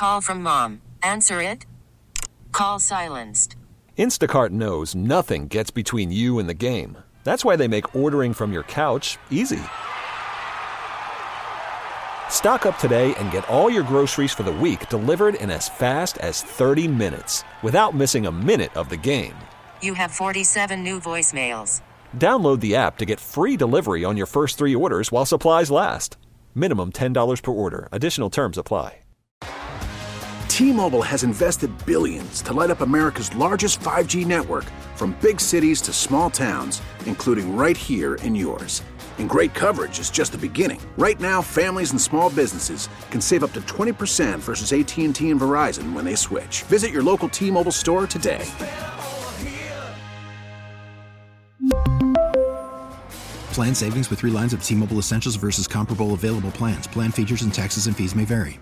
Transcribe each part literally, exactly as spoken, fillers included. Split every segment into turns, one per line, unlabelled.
Call from mom. Answer it. Call silenced.
Instacart knows nothing gets between you and the game. That's why they make ordering from your couch easy. Stock up today and get all your groceries for the week delivered in as fast as thirty minutes without missing a minute of the game.
You have forty-seven new voicemails.
Download the app to get free delivery on your first three orders while supplies last. Minimum ten dollars per order. Additional terms apply.
T-Mobile has invested billions to light up America's largest five G network, from big cities to small towns, including right here in yours. And great coverage is just the beginning. Right now, families and small businesses can save up to twenty percent versus A T and T and Verizon when they switch. Visit your local T-Mobile store today.
Plan savings with three lines of T-Mobile Essentials versus comparable available plans. Plan features and taxes and fees may vary.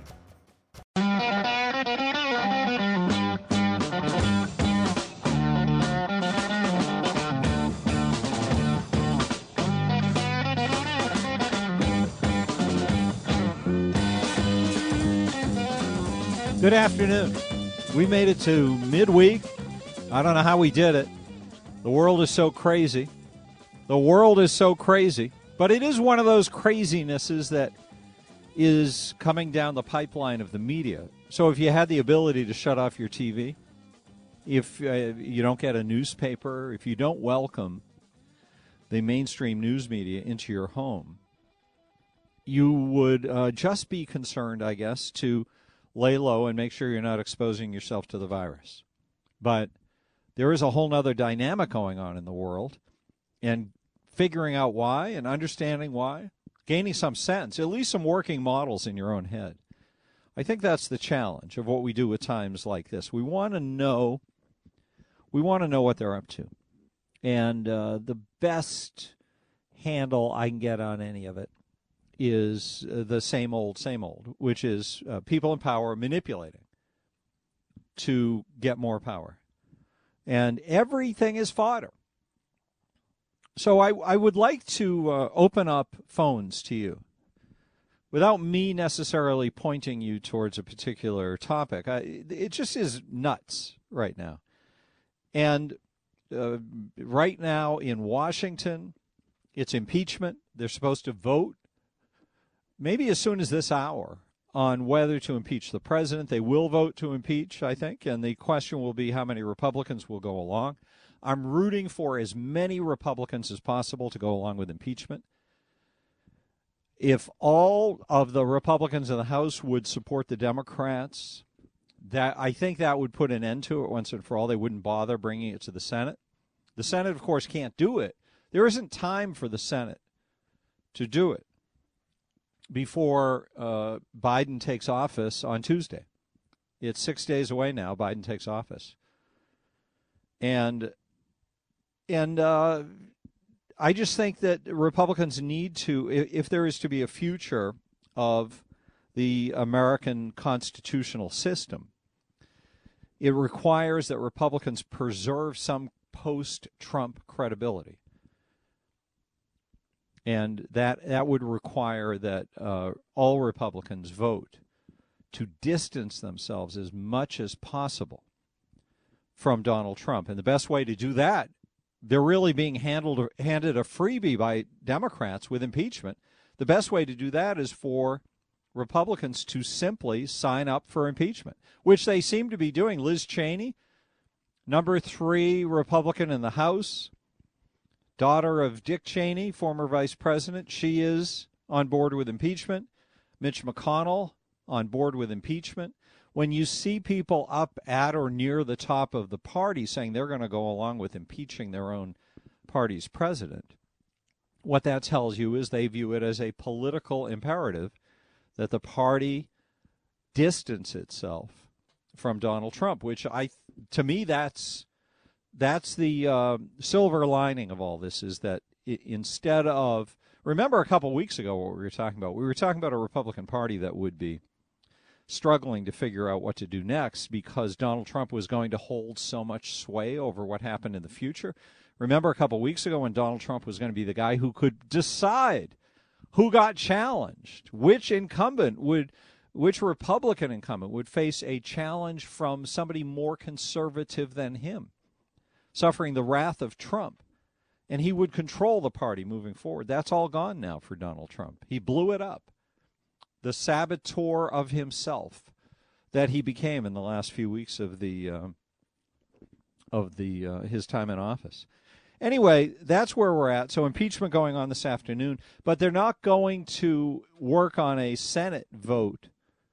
Good afternoon. We made it to midweek. I don't know how we did it. The world is so crazy. The world is so crazy. But it is one of those crazinesses that is coming down the pipeline of the media. So if you had the ability to shut off your T V, if uh, you don't get a newspaper, if you don't welcome the mainstream news media into your home, you would uh, just be concerned, I guess, to lay low and make sure you're not exposing yourself to the virus. But there is a whole other dynamic going on in the world, and figuring out why and understanding why, gaining some sense, at least some working models in your own head. I think that's the challenge of what we do at times like this. We want to know, we want to know what they're up to. And uh, the best handle I can get on any of it is uh, the same old, same old, which is uh, people in power manipulating to get more power. And everything is fodder. So I, I would like to uh, open up phones to you without me necessarily pointing you towards a particular topic. I, it just is nuts right now. And uh, right now in Washington, it's impeachment. They're supposed to vote maybe as soon as this hour on whether to impeach the president. They will vote to impeach, I think, and the question will be how many Republicans will go along. I'm rooting for as many Republicans as possible to go along with impeachment. If all of the Republicans in the House would support the Democrats, that I think that would put an end to it once and for all. They wouldn't bother bringing it to the Senate. The Senate, of course, can't do it. There isn't time for the Senate to do it before uh, Biden takes office on Tuesday. It's six days away now. Biden takes office. And and uh, I just think that Republicans need to, if there is to be a future of the American constitutional system, it requires that Republicans preserve some post-Trump credibility. And that, that would require that uh, all Republicans vote to distance themselves as much as possible from Donald Trump. And the best way to do that, they're really being handled, handed a freebie by Democrats with impeachment. The best way to do that is for Republicans to simply sign up for impeachment, which they seem to be doing. Liz Cheney, number three Republican in the House, daughter of Dick Cheney, former vice president, she is on board with impeachment. Mitch McConnell on board with impeachment. When you see people up at or near the top of the party saying they're going to go along with impeaching their own party's president, what that tells you is they view it as a political imperative that the party distance itself from Donald Trump, which I, to me, that's that's the uh, silver lining of all this, is that it, instead of, remember a couple weeks ago what we were talking about? We were talking about a Republican Party that would be struggling to figure out what to do next because Donald Trump was going to hold so much sway over what happened in the future. Remember a couple weeks ago when Donald Trump was going to be the guy who could decide who got challenged, which incumbent would which Republican incumbent would face a challenge from somebody more conservative than him, suffering the wrath of Trump, and he would control the party moving forward? That's all gone now for Donald Trump. He blew it up. The saboteur of himself that he became in the last few weeks of the uh, of the uh, his time in office. Anyway, that's where we're at. So impeachment going on this afternoon, but they're not going to work on a Senate vote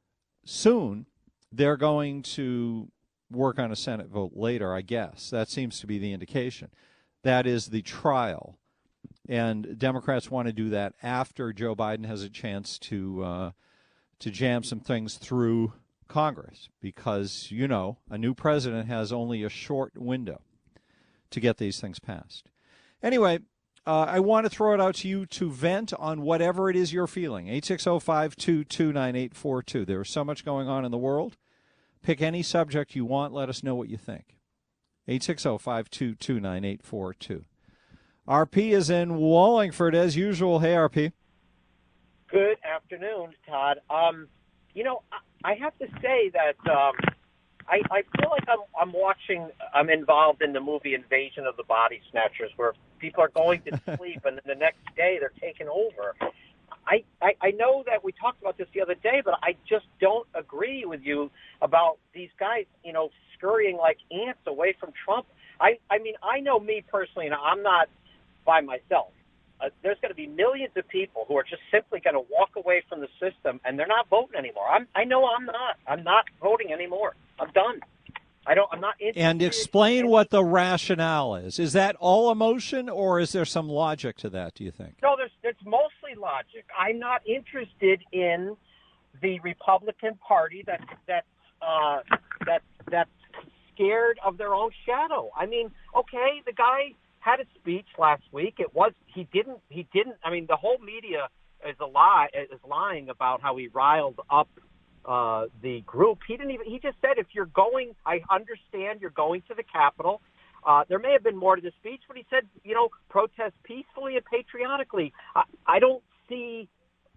soon. They're going to work on a Senate vote later, I guess. That seems to be the indication. That is the trial. And Democrats want to do that after Joe Biden has a chance to uh, to jam some things through Congress, because, you know, a new president has only a short window to get these things passed. Anyway, uh, I want to throw it out to you to vent on whatever it is you're feeling. eight six zero, five two two, nine eight four two. There is so much going on in the world. Pick any subject you want. Let us know what you think. eight six zero, five two two, nine eight four two. R P is in Wallingford as usual. Hey, R P.
Good afternoon, Todd. Um, you know, I, I have to say that um, I, I feel like I'm, I'm watching, I'm involved in the movie Invasion of the Body Snatchers, where people are going to sleep and then the next day they're taken over. I, I, I know that we talked about this the other day, but I just don't agree with you about these guys, you know, scurrying like ants away from Trump. I, I mean, I know me personally, and I'm not by myself. Uh, there's going to be millions of people who are just simply going to walk away from the system, and they're not voting anymore. I'm, I know I'm not. I'm not voting anymore. I'm done. I don't. I'm not interested.
And explain in what the rationale is. Is that all emotion, or is there some logic to that, do you think?
No, there's, there's mostly logic. I'm not interested in the Republican Party that that uh, that that's scared of their own shadow. I mean, okay, the guy had a speech last week. It was he didn't he didn't. I mean, the whole media is a lie is lying about how he riled up uh, the group. He didn't even. He just said, if you're going, I understand you're going to the Capitol. Uh, there may have been more to the speech, but he said, you know, protest peacefully and patriotically. I, I don't see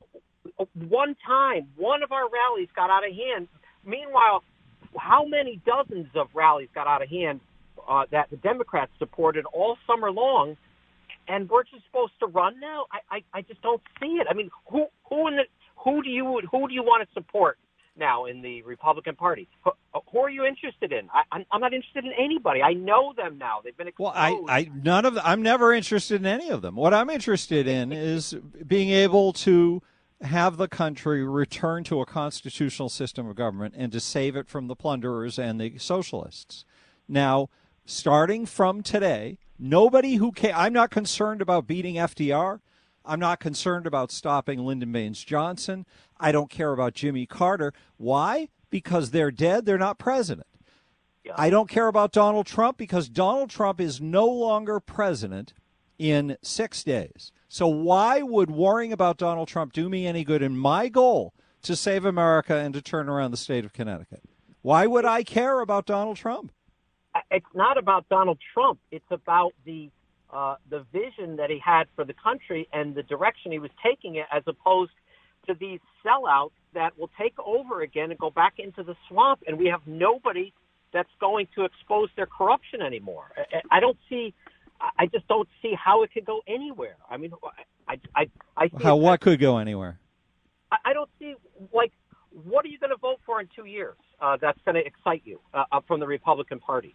one time one of our rallies got out of hand. Meanwhile, how many dozens of rallies got out of hand Uh, that the Democrats supported all summer long, and we're just supposed to run now? I, I, I just don't see it. I mean, who who in the, who do you who do you want to support now in the Republican Party? Who, who are you interested in? I, I'm, I'm not interested in anybody. I know them now. They've been exposed.
Well, I, I none of the, I'm never interested in any of them. What I'm interested in is being able to have the country return to a constitutional system of government and to save it from the plunderers and the socialists. Now, starting from today, nobody who can, I'm not concerned about beating F D R. I'm not concerned about stopping Lyndon Baines Johnson. I don't care about Jimmy Carter. Why? Because they're dead. They're not president. Yeah. I don't care about Donald Trump because Donald Trump is no longer president in six days. So why would worrying about Donald Trump do me any good in my goal to save America and to turn around the state of Connecticut? Why would I care about Donald Trump?
It's not about Donald Trump. It's about the uh, the vision that he had for the country and the direction he was taking it, as opposed to these sellouts that will take over again and go back into the swamp, and we have nobody that's going to expose their corruption anymore. I, I don't see. I just don't see how it could go anywhere. I mean, I I I see
how what could go anywhere.
I, I don't see, like, what are you going to vote for in two years uh, that's going to excite you uh, from the Republican Party?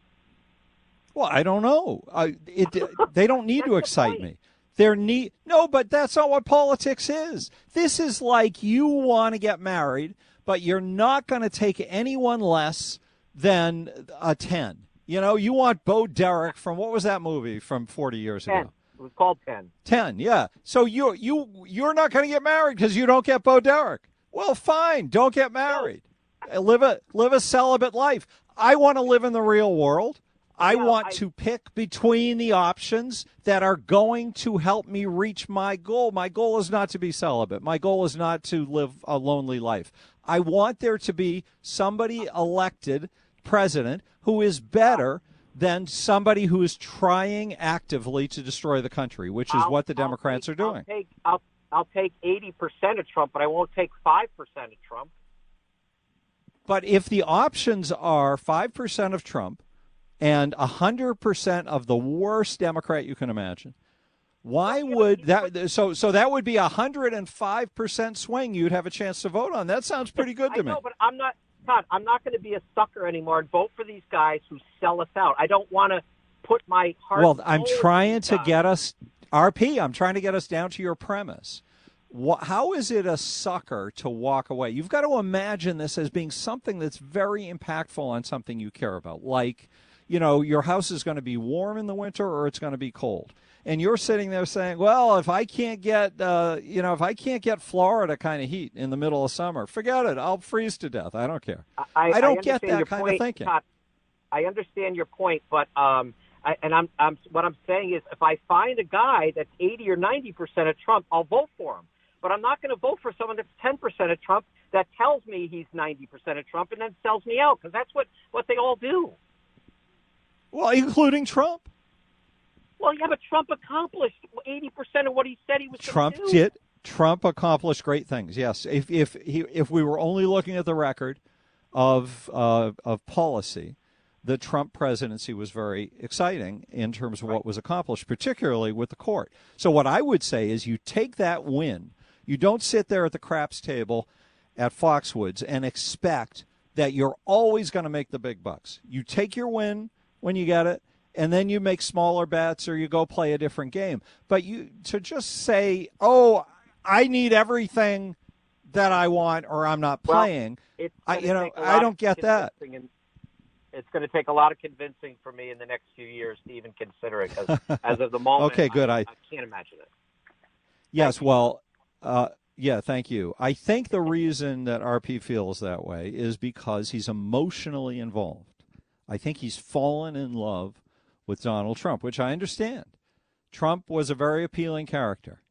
Well, I don't know. Uh, it, they don't need to excite me. They're need no, but that's not what politics is. This is like you want to get married, but you're not going to take anyone less than a ten. You know, you want Bo Derek from, what was that movie from forty years
ten.
ago?
It was called ten.
ten, yeah. So you you you're not going to get married because you don't get Bo Derek. Well, fine, don't get married. Live a live a celibate life. I want to live in the real world. I yeah, want I, to pick between the options that are going to help me reach my goal. My goal is not to be celibate. My goal is not to live a lonely life. I want there to be somebody elected president who is better than somebody who is trying actively to destroy the country, which is
I'll,
what the Democrats
take,
are doing.
I'll take, I'll, I'll take eighty percent of Trump, but I won't take five percent of Trump.
But if the options are five percent of Trump and one hundred percent of the worst Democrat you can imagine, why would that so so that would be a one hundred five percent swing you'd have a chance to vote on. That sounds pretty good to
I
me.
know, but I'm not Todd, I'm not going to be a sucker anymore and vote for these guys who sell us out. I don't want to put my heart.
Well, I'm trying to
guys.
get us R P, I'm trying to get us down to your premise. How is it a sucker to walk away? You've got to imagine this as being something that's very impactful on something you care about. Like, you know, your house is going to be warm in the winter or it's going to be cold. And you're sitting there saying, well, if I can't get, uh, you know, if I can't get Florida kind of heat in the middle of summer, forget it. I'll freeze to death. I don't care.
I,
I don't
I
get that kind
point,
of thinking.
Todd, I understand your point, but um, I, and I'm, I'm, what I'm saying is if I find a guy that's eighty or ninety percent of Trump, I'll vote for him. But I'm not going to vote for someone that's ten percent of Trump that tells me he's ninety percent of Trump and then sells me out, because that's what, what they all do.
Well, including Trump.
Well, yeah, but Trump accomplished eighty percent of what he said he was
Trump
going to do.
did. Trump accomplished great things. Yes, if if he if we were only looking at the record of uh, of policy, the Trump presidency was very exciting in terms of what was accomplished, particularly with the court. So what I would say is you take that win. You don't sit there at the craps table at Foxwoods and expect that you're always going to make the big bucks. You take your win when you get it, and then you make smaller bets or you go play a different game. But you to just say, oh, I need everything that I want or I'm not playing,
well,
I, you know, I don't get that.
And it's going to take a lot of convincing for me in the next few years to even consider it, because as of the moment,
okay, good.
I,
I,
I can't imagine it.
Yes, well, uh, yeah, thank you. I think the reason that R P feels that way is because he's emotionally involved. I think he's fallen in love with Donald Trump, which I understand. Trump was a very appealing character.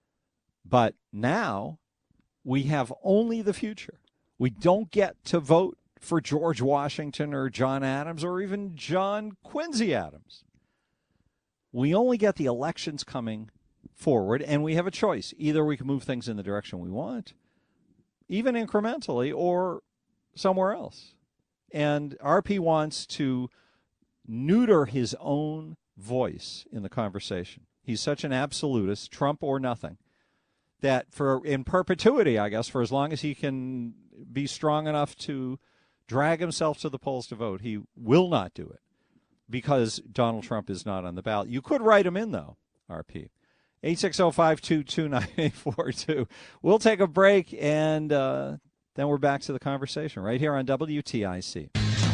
But now we have only the future. We don't get to vote for George Washington or John Adams or even John Quincy Adams. We only get the elections coming forward, and we have a choice. Either we can move things in the direction we want, even incrementally, or somewhere else. And R P wants to neuter his own voice in the conversation. He's such an absolutist, Trump or nothing, that for in perpetuity, I guess, for as long as he can be strong enough to drag himself to the polls to vote, he will not do it because Donald Trump is not on the ballot. You could write him in, though, R P. eight six zero, five two two, nine eight four two. We'll take a break, and uh, then we're back to the conversation right here on W T I C.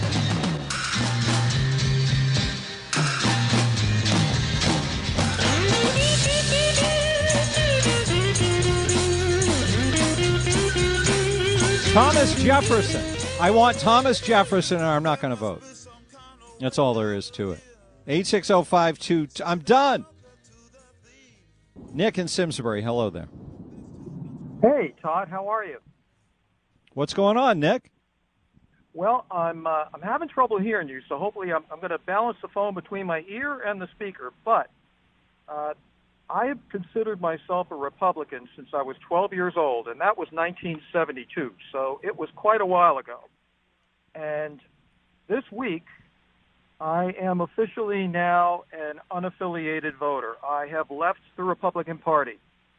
Thomas Jefferson. I want Thomas Jefferson, or I'm not going to vote. That's all there is to it. eight six zero, five two two. I'm done. Nick in Simsbury, hello there.
Hey, Todd, how are you?
What's going on, Nick?
Well, I'm uh, I'm having trouble hearing you, so hopefully I'm, I'm going to balance the phone between my ear and the speaker. But uh, I have considered myself a Republican since I was twelve years old, and that was nineteen seventy-two, so it was quite a while ago. And this week, I am officially now an unaffiliated voter. I have left the Republican Party.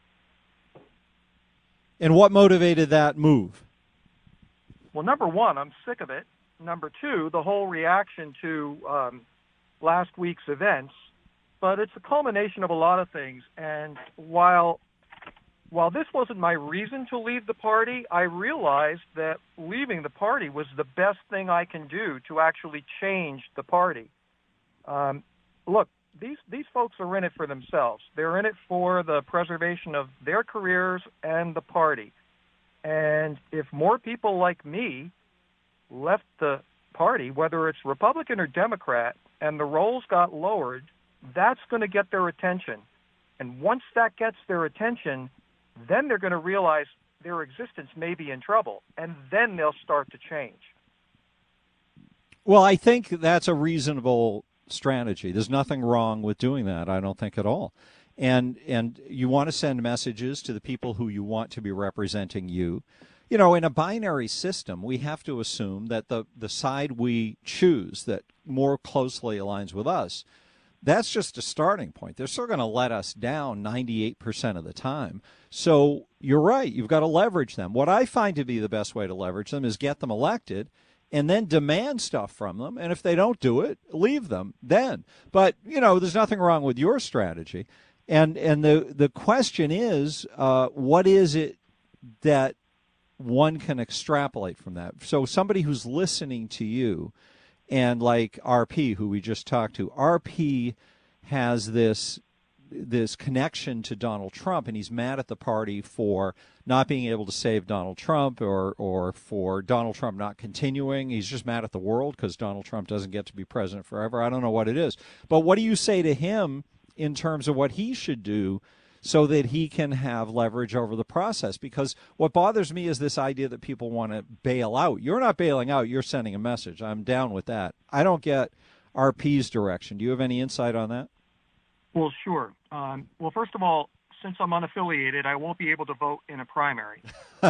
And what motivated that move?
Well, number one, I'm sick of it. Number two, the whole reaction to um, last week's events. But it's a culmination of a lot of things. And while while this wasn't my reason to leave the party, I realized that leaving the party was the best thing I can do to actually change the party. Um, look, these these folks are in it for themselves. They're in it for the preservation of their careers and the party. And if more people like me left the party, whether it's Republican or Democrat, and the rolls got lowered, that's going to get their attention. And once that gets their attention, then they're going to realize their existence may be in trouble, and then they'll start to change.
Well, I think that's a reasonable strategy. There's nothing wrong with doing that, I don't think at all. And and you want to send messages to the people who you want to be representing you. you know, in a binary system, we have to assume that the, the side we choose that more closely aligns with us, that's just a starting point. They're still going to let us down ninety-eight percent of the time. So you're right. You've got to leverage them. What I find to be the best way to leverage them is get them elected and then demand stuff from them. And if they don't do it, leave them then. But, you know, there's nothing wrong with your strategy. And and the, the question is, uh, what is it that one can extrapolate from that? So somebody who's listening to you, and like R P, who we just talked to, R P has this this connection to Donald Trump, and he's mad at the party for not being able to save Donald Trump, or or for Donald Trump not continuing. He's just mad at the world because Donald Trump doesn't get to be president forever. I don't know what it is. But what do you say to him in terms of what he should do so that he can have leverage over the process? Because what bothers me is this idea that people want to bail out. You're not bailing out. You're sending a message. I'm down with that. I don't get R P's direction. Do you have any insight on that?
Well, sure. Um, well, first of all, since I'm unaffiliated, I won't be able to vote in a primary.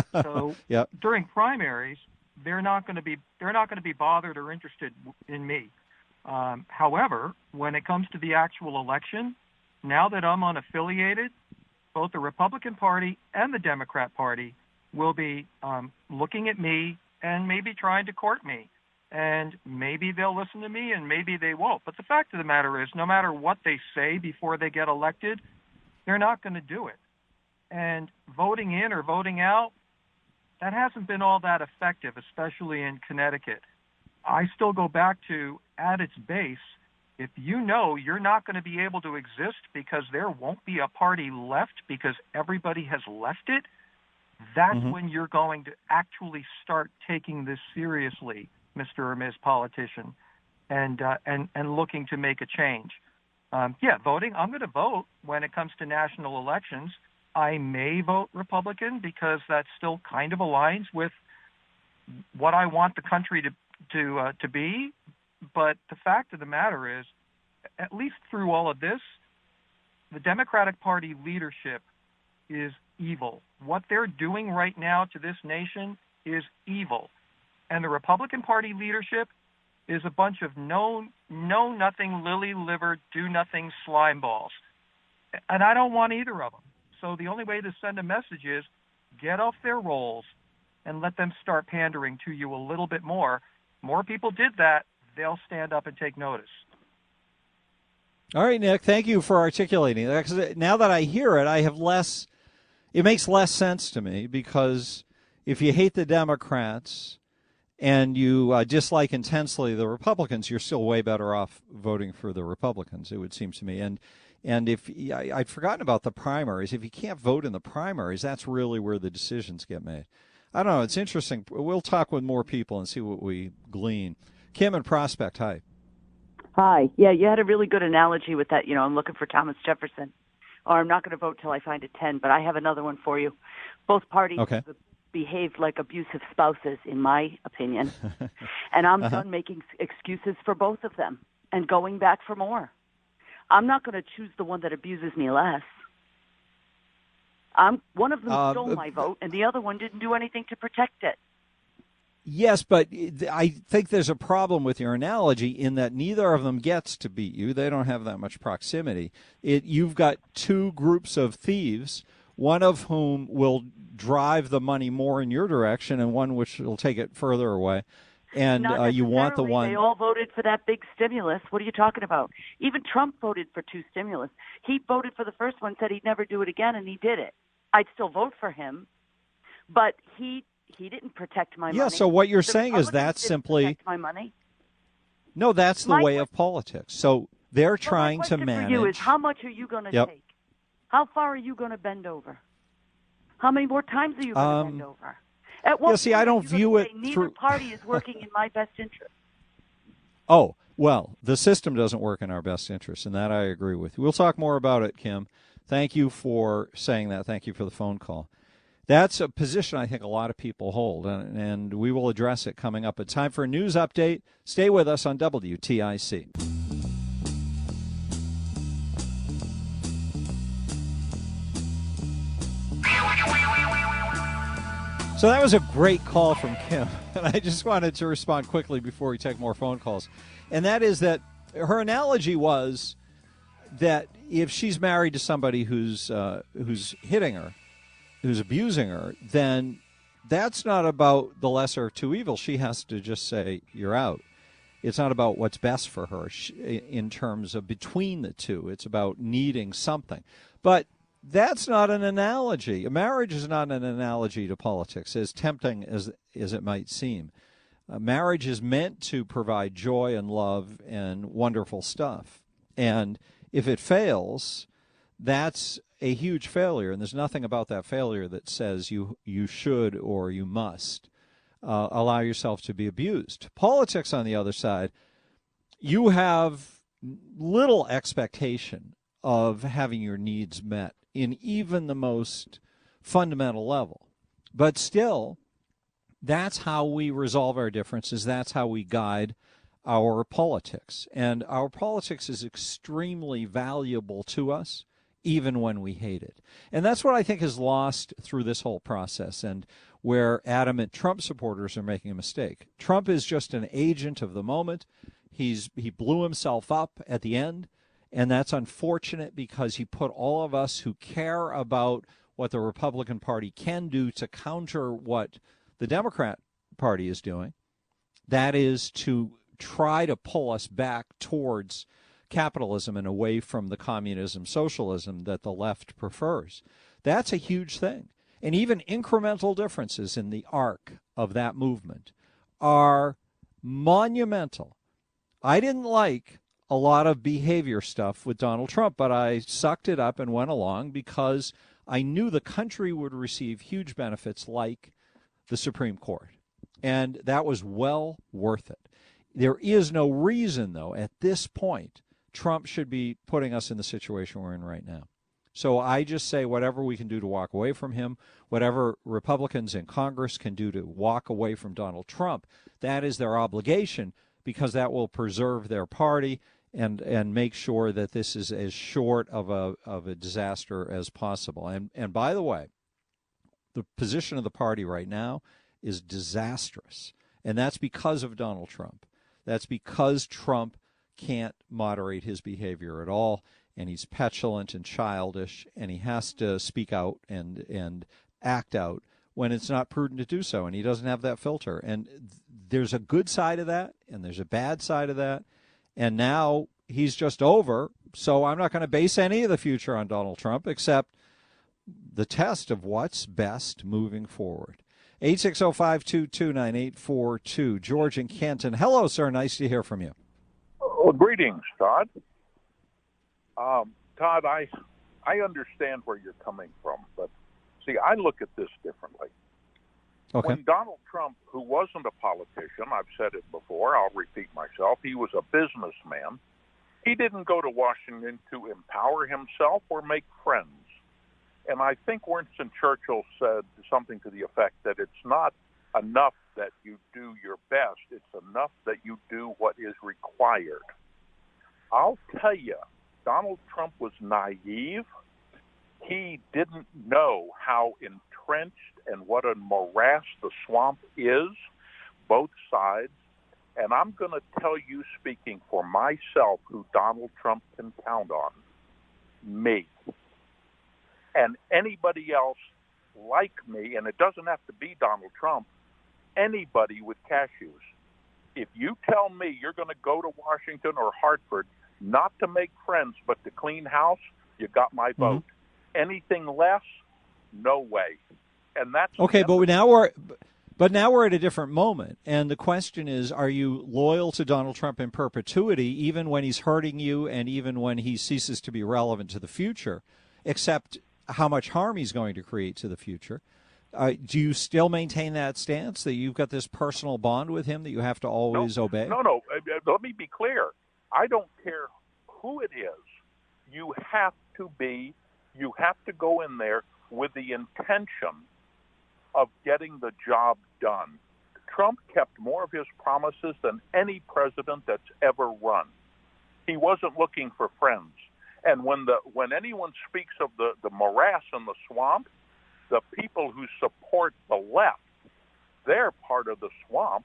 So
yep.
During primaries, they're not going to be they're not going to be bothered or interested in me. Um, however, when it comes to the actual election, now that I'm unaffiliated, both the Republican Party and the Democrat Party will be um, looking at me and maybe trying to court me. And maybe they'll listen to me and maybe they won't. But the fact of the matter is, no matter what they say before they get elected, they're not going to do it. And voting in or voting out, that hasn't been all that effective, especially in Connecticut. I still go back to, at its base, if you know you're not going to be able to exist because there won't be a party left because everybody has left it, that's mm-hmm. when you're going to actually start taking this seriously, Mister or Miz Politician, and uh, and and looking to make a change. Um, yeah, voting, I'm going to vote when it comes to national elections. I may vote Republican because that still kind of aligns with what I want the country to to uh, to be. But the fact of the matter is, at least through all of this, the Democratic Party leadership is evil. What they're doing right now to this nation is evil. And the Republican Party leadership is a bunch of know, know nothing, lily-livered, do-nothing slime balls. And I don't want either of them. So the only way to send a message is get off their rolls and let them start pandering to you a little bit more. More people did that, they'll stand up and take notice.
All right, Nick, thank you for articulating that. 'Cause now that I hear it, I have less, it makes less sense to me, because if you hate the Democrats and you uh, dislike intensely the Republicans, you're still way better off voting for the Republicans, it would seem to me. And and if I, I'd forgotten about the primaries, if you can't vote in the primaries, that's really where the decisions get made. I don't know. It's interesting. We'll talk with more people and see what we glean. Kim in Prospect, hi.
Hi. Yeah, you had a really good analogy with that. You know, I'm looking for Thomas Jefferson, or I'm not going to vote till I find a ten, but I have another one for you. Both parties
okay.
behaved like abusive spouses, in my opinion. And I'm
uh-huh.
done making excuses for both of them and going back for more. I'm not going to choose the one that abuses me less. I'm one of them
uh,
stole my vote, and the other one didn't do anything to protect it.
Yes, but I think there's a problem with your analogy in that neither of them gets to beat you. They don't have that much proximity. It, you've got two groups of thieves, one of whom will drive the money more in your direction and one which will take it further away. And uh, you want the one.
They all voted for that big stimulus. What are you talking about? Even Trump voted for two stimulus. He voted for the first one, said he'd never do it again, and he did it. I'd still vote for him, but he he didn't protect my money.
Yeah, so what you're
the
saying is that's simply
protect my money.
No, that's the
my
way of politics. So they're
well,
trying to manage.
My question for you is, how much are you going to
yep.
take? How far are you going to bend over? How many more times are you going to
um,
bend over? At what
yeah, see, I don't view it
neither
through.
party is working in my best interest.
Oh, well, the system doesn't work in our best interest, and that I agree with. We'll talk more about it, Kim. Thank you for saying that. Thank you for the phone call. That's a position I think a lot of people hold, and, and we will address it coming up. It's time for a news update. Stay with us on W T I C. So that was a great call from Kim, and I just wanted to respond quickly before we take more phone calls. And that is that her analogy was that if she's married to somebody who's uh, who's hitting her, who's abusing her, then that's not about the lesser of two evils. She has to just say, you're out. It's not about what's best for her in terms of between the two. It's about needing something. But that's not an analogy. A marriage is not an analogy to politics, as tempting as, as it might seem. A marriage is meant to provide joy and love and wonderful stuff. And if it fails, that's a huge failure, and there's nothing about that failure that says you you should or you must uh, allow yourself to be abused. Politics, on the other side, you have little expectation of having your needs met in even the most fundamental level. But still, that's how we resolve our differences. That's how we guide our politics. And our politics is extremely valuable to us, even when we hate it. And that's what I think is lost through this whole process, and where adamant Trump supporters are making a mistake. Trump is just an agent of the moment. He's he blew himself up at the end, and that's unfortunate because he put all of us who care about what the Republican Party can do to counter what the Democrat Party is doing, that is to try to pull us back towards capitalism and away from the communism, socialism that the left prefers. That's a huge thing. And even incremental differences in the arc of that movement are monumental. I didn't like a lot of behavior stuff with Donald Trump, but I sucked it up and went along because I knew the country would receive huge benefits like the Supreme Court. And that was well worth it. There is no reason, though, at this point, Trump should be putting us in the situation we're in right now. So I just say whatever we can do to walk away from him, whatever Republicans in Congress can do to walk away from Donald Trump, that is their obligation, because that will preserve their party and and make sure that this is as short of a of a disaster as possible. And and by the way, the position of the party right now is disastrous, and that's because of Donald Trump. That's because Trump can't moderate his behavior at all, and he's petulant and childish, and he has to speak out and and act out when it's not prudent to do so, and he doesn't have that filter. And there's a good side of that, and there's a bad side of that, and now he's just over, so I'm not going to base any of the future on Donald Trump except the test of what's best moving forward. eight six zero, five two two, nine eight four two. George in Canton. Hello, sir. Nice to hear from you.
Well, greetings, Todd. Um, Todd, I I understand where you're coming from, but see, I look at this differently.
Okay.
When Donald Trump, who wasn't a politician, I've said it before, I'll repeat myself, he was a businessman. He didn't go to Washington to empower himself or make friends. And I think Winston Churchill said something to the effect that it's not enough that you do your best, it's enough that you do what is required. I'll tell you, Donald Trump was naive. He didn't know how entrenched and what a morass the swamp is, both sides. And I'm going to tell you, speaking for myself, who Donald Trump can count on, me. And anybody else like me, and it doesn't have to be Donald Trump, anybody with cashews. If you tell me you're going to go to Washington or Hartford not to make friends but to clean house, you got my vote. Mm-hmm. Anything less, no way. And that's
okay. But now we're, but now we're at a different moment, and the question is: are you loyal to Donald Trump in perpetuity, even when he's hurting you, and even when he ceases to be relevant to the future, except how much harm he's going to create to the future? Uh, do you still maintain that stance that you've got this personal bond with him that you have to always
no,
obey?
No, no. Let me be clear. I don't care who it is. You have to be, you have to go in there with the intention of getting the job done. Trump kept more of his promises than any president that's ever run. He wasn't looking for friends. And when the when anyone speaks of the, the morass and the swamp, the people who support the left they're part of the swamp.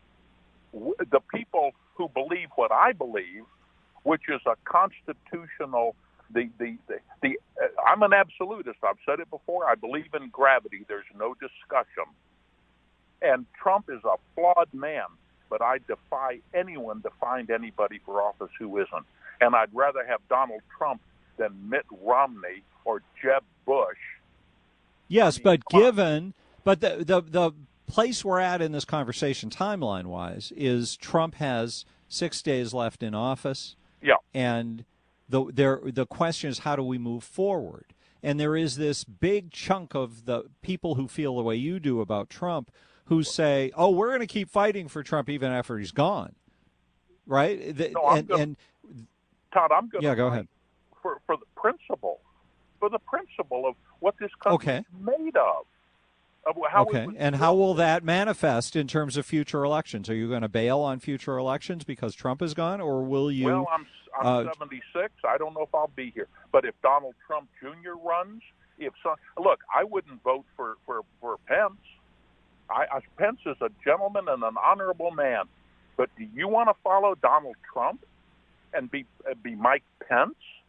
The people who believe what I believe, which is a constitutional, the, the, the, the uh, I'm an absolutist. I've said it before. I believe in gravity. There's no discussion. And Trump is a flawed man, but I defy anyone to find anybody for office who isn't. And I'd rather have Donald Trump than Mitt Romney or Jeb Bush.
Yes, but given, but the, the, the place we're at in this conversation, timeline-wise, is Trump has six days left in office.
Yeah.
And the there the question is, how do we move forward? And there is this big chunk of the people who feel the way you do about Trump who say, oh, we're going to keep fighting for Trump even after he's gone. Right? The,
no, I'm
and,
gonna,
and
Todd, I'm going to
yeah, go ahead.
For, for the principle, for the principle of what this country
okay.
is made of. of how
okay, and how will that manifest in terms of future elections? Are you going to bail on future elections because Trump is gone, or will you?
Well, I'm I'm uh, seventy-six. I don't know if I'll be here. But if Donald Trump Junior runs, if so, look, I wouldn't vote for for for Pence. I, I Pence is a gentleman and an honorable man. But do you want to follow Donald Trump and be uh, be Mike Pence?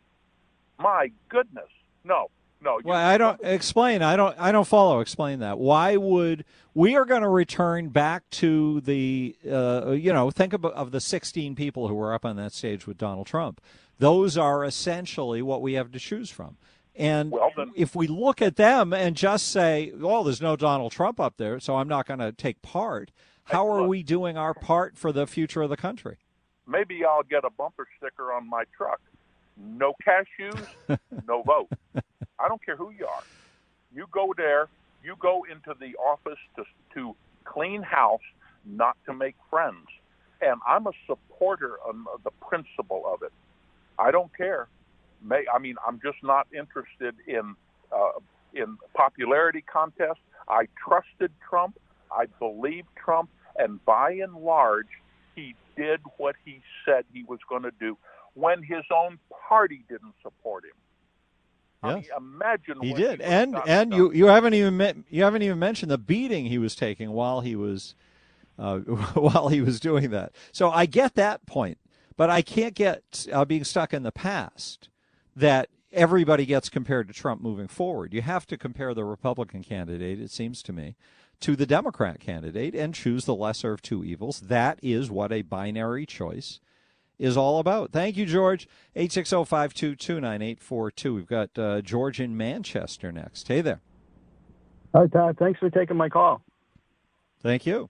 My goodness, no. No,
well, I don't explain. I don't. I don't follow. Explain that. Why would we are going to return back to the? Uh, you know, think of, of the sixteen people who were up on that stage with Donald Trump. Those are essentially what we have to choose from. And
well, then,
if we look at them and just say, "Well, there's no Donald Trump up there, so I'm not going to take part," how are
look,
we doing our part for the future of the country?
Maybe I'll get a bumper sticker on my truck. No cashews, no vote. I don't care who you are. You go there, you go into the office to to clean house, not to make friends. And I'm a supporter of the principle of it. I don't care. May, I mean, I'm just not interested in uh, in popularity contests. I trusted Trump. I believed Trump. And by and large, he did what he said he was going to do when his own party didn't support him. I
Yes.
mean, imagine
he
when
did,
he
and
got
and
done.
you you haven't even met, you haven't even mentioned the beating he was taking while he was uh, while he was doing that. So I get that point, but I can't get uh, being stuck in the past that everybody gets compared to Trump moving forward. You have to compare the Republican candidate, it seems to me, to the Democrat candidate and choose the lesser of two evils. That is what a binary choice is all about. Thank you, George. eight six zero, five two two, nine eight four two. We've got uh, George in Manchester next. Hey there.
Hi, Todd. Thanks for taking my call.
Thank you.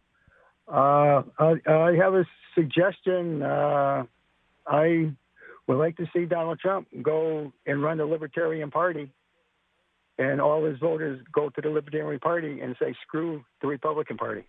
Uh, I, I have a suggestion. Uh, I would like to see Donald Trump go and run the Libertarian Party, and all his voters go to the Libertarian Party and say, screw the Republican Party.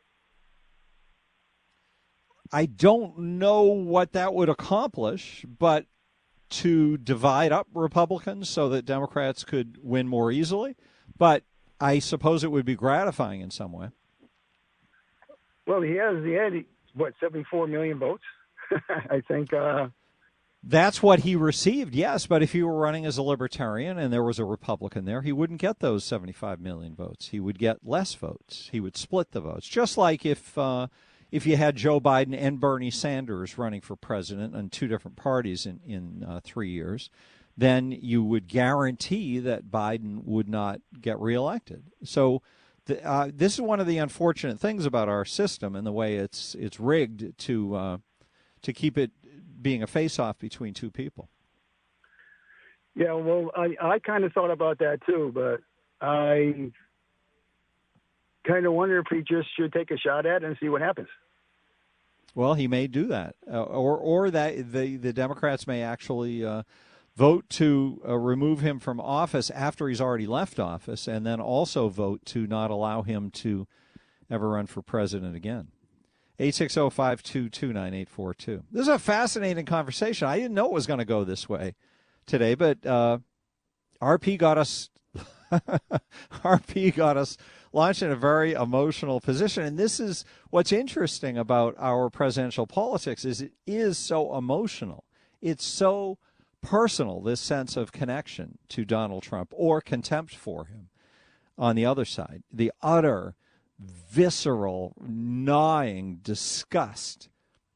I don't know what that would accomplish, but to divide up Republicans so that Democrats could win more easily. But I suppose it would be gratifying in some way.
Well, he has, he had, what, seventy-four million votes? I think. Uh...
That's what he received, yes. But if he were running as a Libertarian and there was a Republican there, he wouldn't get those seventy-five million votes. He would get less votes. He would split the votes. Just like if... Uh, If you had Joe Biden and Bernie Sanders running for president in two different parties in, in uh, three years, then you would guarantee that Biden would not get reelected. So the, uh, this is one of the unfortunate things about our system and the way it's it's rigged to uh, to keep it being a face-off between two people.
Yeah, well, I, I kind of thought about that too, but I kind of wonder if he just should take a shot at it and see what happens.
Well, he may do that, uh, or or that the the Democrats may actually uh, vote to uh, remove him from office after he's already left office, and then also vote to not allow him to ever run for president again. eight six zero, five two two, nine eight four two. This is a fascinating conversation. I didn't know it was going to go this way today, but uh, R P got us. R P got us launched in a very emotional position, and this is what's interesting about our presidential politics is it is so emotional. It's so personal, this sense of connection to Donald Trump or contempt for him on the other side. The utter visceral, gnawing disgust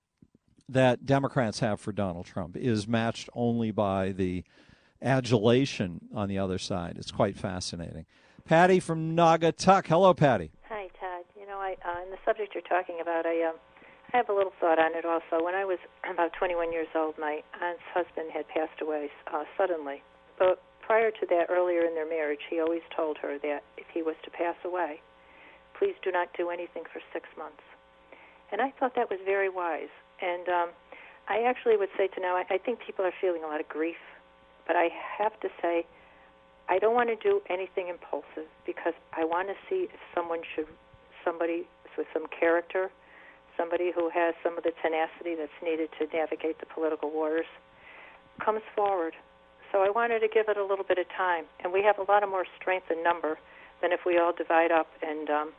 that Democrats have for Donald Trump is matched only by the adulation on the other side. It's quite fascinating. Patty from Naugatuck. Hello, Patty.
Hi, Todd. You know, I uh, in the subject you're talking about, I um, I have a little thought on it also. When I was about twenty-one years old, my aunt's husband had passed away uh, suddenly. But prior to that, earlier in their marriage, he always told her that if he was to pass away, please do not do anything for six months. And I thought that was very wise. And um, I actually would say to now, I, I think people are feeling a lot of grief. But I have to say, I don't want to do anything impulsive because I want to see if someone should, somebody with some character, somebody who has some of the tenacity that's needed to navigate the political waters, comes forward. So I wanted to give it a little bit of time. And we have a lot of more strength in number than if we all divide up. And um,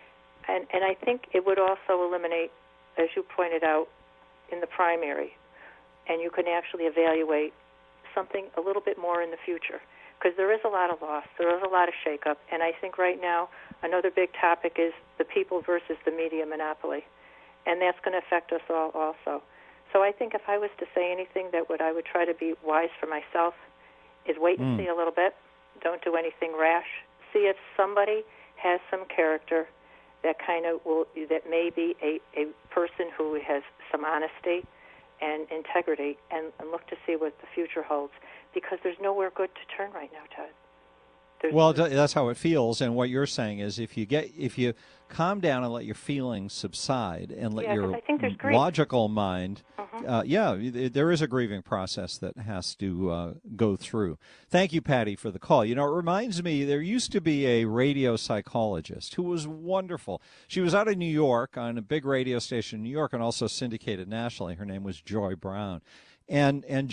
and and I think it would also eliminate, as you pointed out, in the primary, and you can actually evaluate something a little bit more in the future, because there is a lot of loss, there is a lot of shakeup, and I think right now another big topic is the people versus the media monopoly, and that's going to affect us all also. So I think if I was to say anything that would I would try to be wise for myself is wait and mm. see a little bit, don't do anything rash, see if somebody has some character that kind of will, that may be a, a person who has some honesty and integrity, and, and look to see what the future holds, because there's nowhere good to turn right now, Todd. There's
well, that's how it feels, and what you're saying is if you get if you calm down and let your feelings subside and let
yeah,
your
I think
logical mind,
mm-hmm.
uh, yeah, there is a grieving process that has to uh, go through. Thank you, Patty, for the call. You know, it reminds me, there used to be a radio psychologist who was wonderful. She was out of New York on a big radio station in New York and also syndicated nationally. Her name was Joy Brown. And and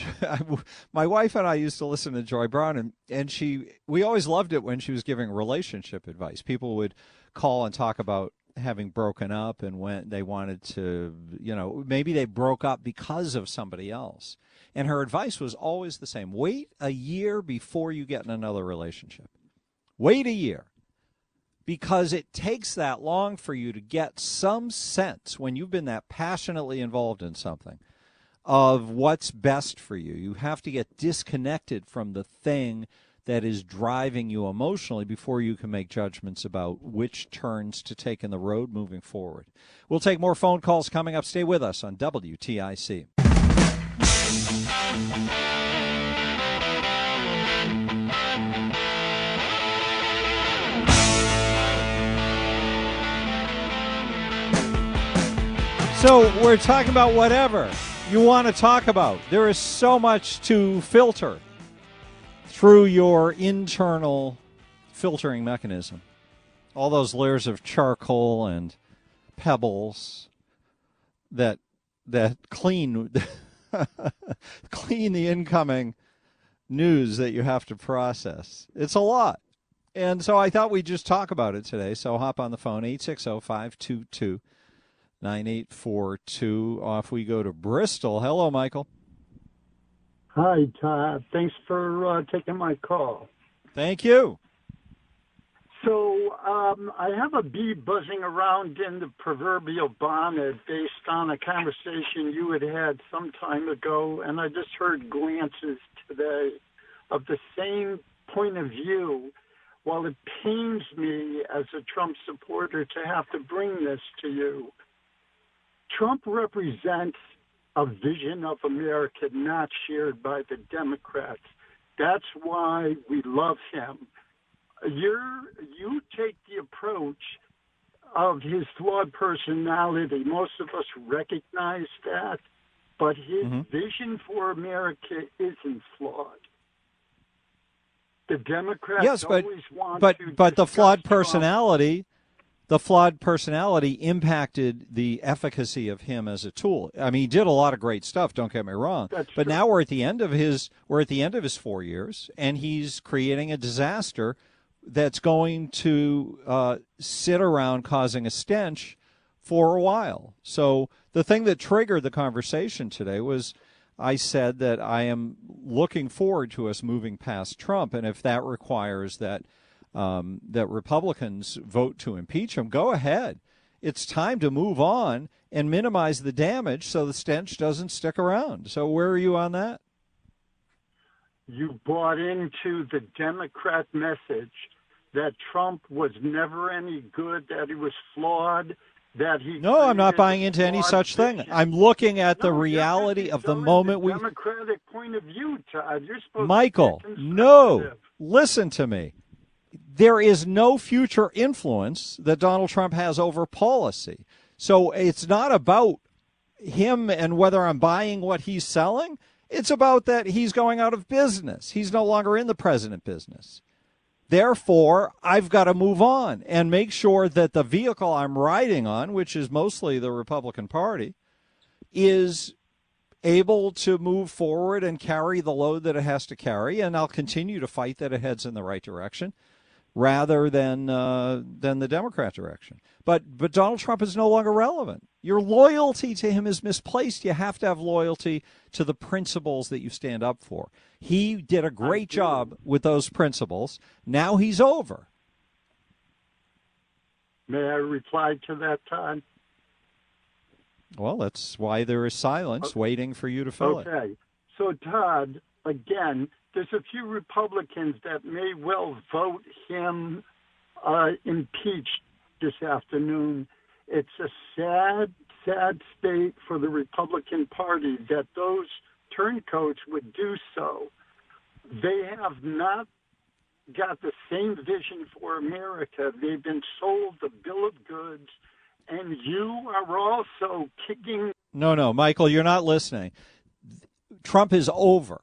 my wife and I used to listen to Joy Brown, and, and she we always loved it when she was giving relationship advice. People would call and talk about having broken up and when they wanted to, you know, maybe they broke up because of somebody else. And her advice was always the same. Wait a year before you get in another relationship. Wait a year. Because it takes that long for you to get some sense when you've been that passionately involved in something of what's best for you. You have to get disconnected from the thing that is driving you emotionally before you can make judgments about which turns to take in the road moving forward. We'll take more phone calls coming up. Stay with us on W T I C. So we're talking about whatever you want to talk about. There is so much to filter through your internal filtering mechanism. All those layers of charcoal and pebbles that that clean clean the incoming news that you have to process. It's a lot. And so I thought we'd just talk about it today. So hop on the phone, eight six zero, five two two, nine eight four two. Off we go to Bristol. Hello, Michael.
Hi, Todd. Thanks for uh, taking my call.
Thank you.
So um, I have a bee buzzing around in the proverbial bonnet based on a conversation you had had some time ago, and I just heard glances today of the same point of view. While it pains me as a Trump supporter to have to bring this to you, Trump represents a vision of America not shared by the Democrats. That's why we love him. You're, you take the approach of his flawed personality. Most of us recognize that, but his mm-hmm. vision for America isn't flawed. The Democrats
yes, but,
always want
but,
to
but the flawed
Trump.
personality... The flawed personality impacted the efficacy of him as a tool. I mean, he did a lot of great stuff, don't get me wrong.
That's
but
true.
Now we're at the end of his we're at the end of his four years, and he's creating a disaster that's going to uh, sit around causing a stench for a while. So the thing that triggered the conversation today was I said that I am looking forward to us moving past Trump, and if that requires that um, that Republicans vote to impeach him, go ahead. It's time to move on and minimize the damage so the stench doesn't stick around. So where are you on that?
You bought into the Democrat message that Trump was never any good, that he was flawed, that he...
No, I'm not buying into any such thing. I'm looking at the
no,
reality of the moment
the
we...
Democratic point of view, Todd. You're supposed
Michael,
to be
no, listen to me. There is no future influence that Donald Trump has over policy. So it's not about him and whether I'm buying what he's selling. It's about that he's going out of business. He's no longer in the president business. Therefore, I've got to move on and make sure that the vehicle I'm riding on, which is mostly the Republican Party, is able to move forward and carry the load that it has to carry. And I'll continue to fight that it heads in the right direction rather than uh, than the Democrat direction. But but Donald Trump is no longer relevant. Your loyalty to him is misplaced. You have to have loyalty to the principles that you stand up for. He did a great job with those principles. Now he's over.
May I reply to that, Todd?
Well, that's why there is silence okay. waiting for you to fill
okay.
it.
Okay. So, Todd, again, there's a few Republicans that may well vote him uh, impeached this afternoon. It's a sad, sad state for the Republican Party that those turncoats would do so. They have not got the same vision for America. They've been sold the bill of goods, and you are also kicking...
No, no, Michael, you're not listening. Trump is over.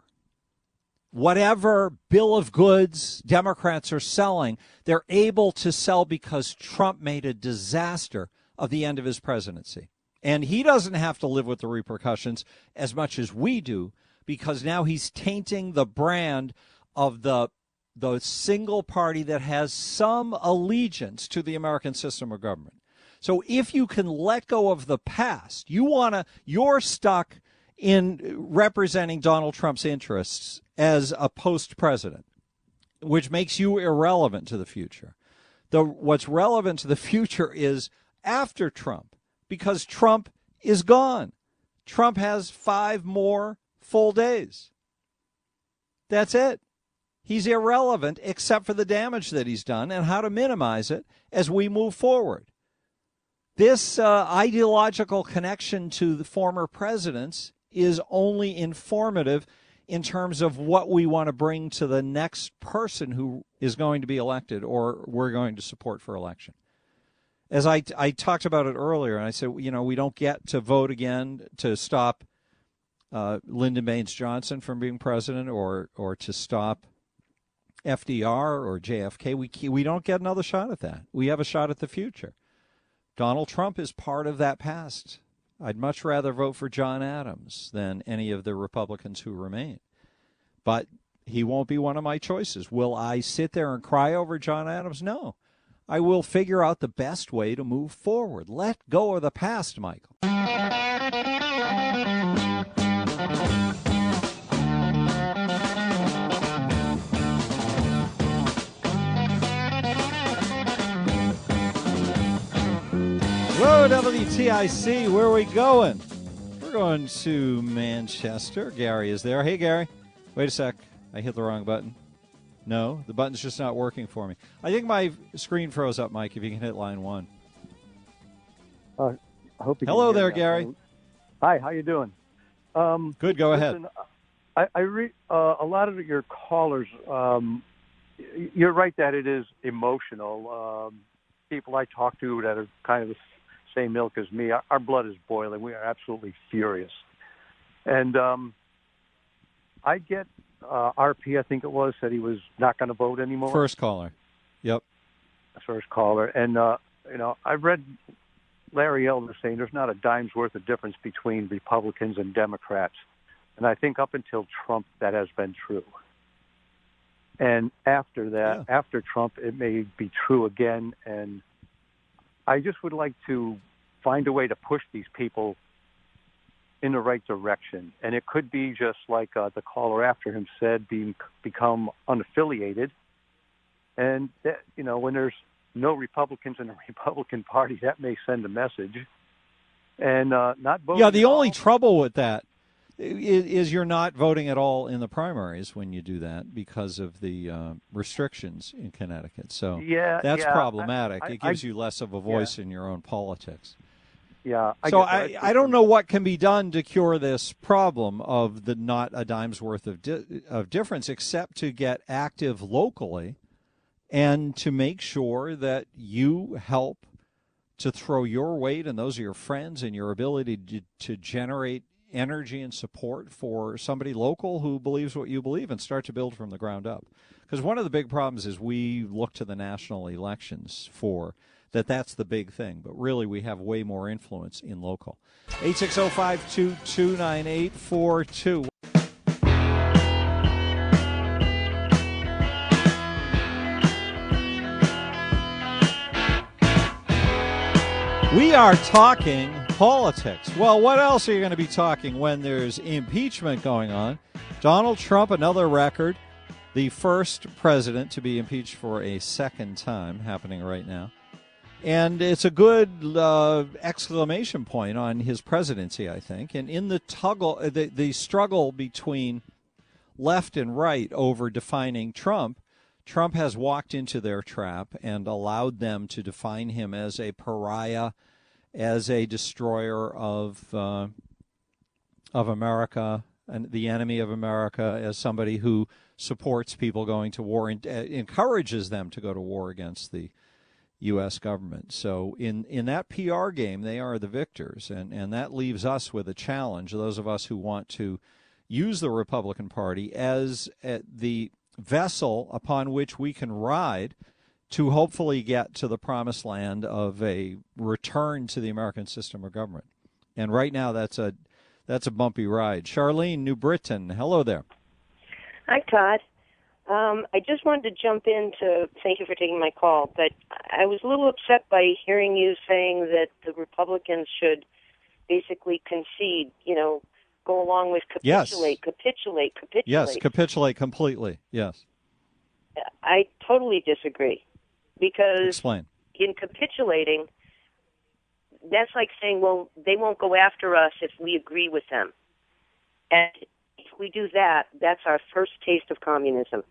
Whatever bill of goods Democrats are selling, they're able to sell because Trump made a disaster of the end of his presidency. And he doesn't have to live with the repercussions as much as we do, because now he's tainting the brand of the the single party that has some allegiance to the American system of government. So if you can let go of the past, you want to, you're stuck in representing Donald Trump's interests as a post-president, which makes you irrelevant to the future. The, what's relevant to the future is after Trump, because Trump is gone. Trump has five more full days. That's it. He's irrelevant except for the damage that he's done and how to minimize it as we move forward. This uh, ideological connection to the former presidents is only informative in terms of what we want to bring to the next person who is going to be elected or we're going to support for election. As I, I talked about it earlier, and I said, you know, we don't get to vote again to stop uh, Lyndon Baines Johnson from being president or or to stop F D R or J F K. We, we don't get another shot at that. We have a shot at the future. Donald Trump is part of that past. I'd much rather vote for John Adams than any of the Republicans who remain. But he won't be one of my choices. Will I sit there and cry over John Adams? No. I will figure out the best way to move forward. Let go of the past, Michael. Whoa, W T I C, where are we going? We're going to Manchester. Gary is there. Hey, Gary. Wait a sec. I hit the wrong button. No, the button's just not working for me. I think my screen froze up, Mike, if you can hit line one.
Uh, I hope you
Hello
can
there,
that.
Gary.
Hi, how you doing? Um,
Good, go
listen,
ahead.
I, I read uh, a lot of your callers. Um, you're right that it is emotional. Um, people I talk to that are kind of the same milk as me, our, our blood is boiling. We are absolutely furious. And um, I get uh, R P, I think it was, said he was not going to vote anymore.
First caller. Yep.
First caller. And, uh, you know, I read Larry Elder saying there's not a dime's worth of difference between Republicans and Democrats. And I think up until Trump, that has been true. And after that, yeah. after Trump, it may be true again. And I just would like to find a way to push these people in the right direction. And it could be just like uh, the caller after him said, being become unaffiliated And, that, you know, when there's no Republicans in the Republican Party, that may send a message. And uh, not voting.
Yeah, the only trouble with that is, is you're not voting at all in the primaries when you do that because of the uh, restrictions in Connecticut. So
yeah,
that's
yeah,
problematic.
I, I,
it gives
I,
you less of a voice
yeah.
in your own politics.
Yeah. I
so
I,
I, I don't know what can be done to cure this problem of the not a dime's worth of di- of difference, except to get active locally and to make sure that you help to throw your weight and those of your friends and your ability to, to generate energy and support for somebody local who believes what you believe and start to build from the ground up. Because one of the big problems is we look to the national elections for that that's the big thing. But really, we have way more influence in local. eight six zero, five two two, nine eight four two. We are talking politics. Well, what else are you going to be talking when there's impeachment going on? Donald Trump, another record, the first president to be impeached for a second time, happening right now. And it's a good uh, exclamation point on his presidency, I think. And in the tuggle, the, the struggle between left and right over defining Trump, Trump has walked into their trap and allowed them to define him as a pariah, as a destroyer of uh, of America, and the enemy of America, as somebody who supports people going to war and uh, encourages them to go to war against the U S government. So in, in that P R game, they are the victors, and, and that leaves us with a challenge, those of us who want to use the Republican Party as uh, the vessel upon which we can ride to hopefully get to the promised land of a return to the American system of government. And right now, that's a that's a bumpy ride. Charlene, New Britain, hello there.
Hi, Todd. Um, I just wanted to jump in to thank you for taking my call, but I was a little upset by hearing you saying that the Republicans should basically concede, you know, go along with capitulate,
yes.
capitulate, capitulate.
Yes, capitulate completely, yes.
I totally disagree, because
Explain.
in capitulating, that's like saying, well, they won't go after us if we agree with them. And if we do that, that's our first taste of communism.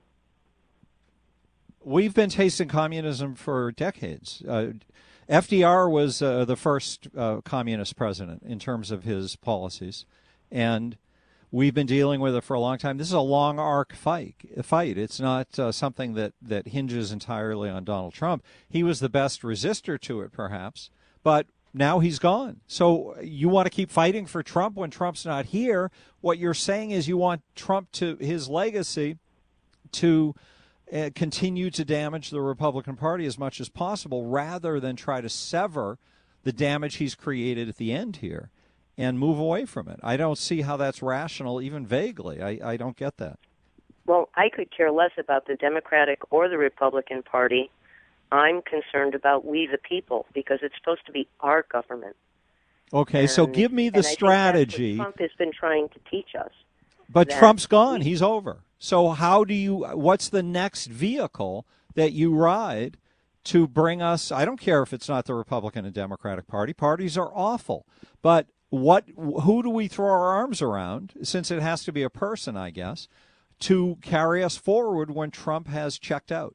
We've been tasting communism for decades. Uh, F D R was uh, the first uh, communist president in terms of his policies, and we've been dealing with it for a long time. This is a long arc fight. Fight. It's not uh, something that, that hinges entirely on Donald Trump. He was the best resistor to it, perhaps, but now he's gone. So you want to keep fighting for Trump when Trump's not here. What you're saying is you want Trump to, his legacy, to uh, continue to damage the Republican Party as much as possible, rather than try to sever the damage he's created at the end here and move away from it. I don't see how that's rational, even vaguely. I, I don't get that.
Well, I could care less about the Democratic or the Republican Party. I'm concerned about we the people, because it's supposed to be our government.
Okay,
and,
so give me the
and I
strategy.
think that's what Trump has been trying to teach us.
But
that
Trump's gone.
we,
He's over. So how do you, what's the next vehicle that you ride to bring us, I don't care if it's not the Republican and Democratic Party. Parties are awful. But what, who do we throw our arms around, since it has to be a person, I guess, to carry us forward when Trump has checked out?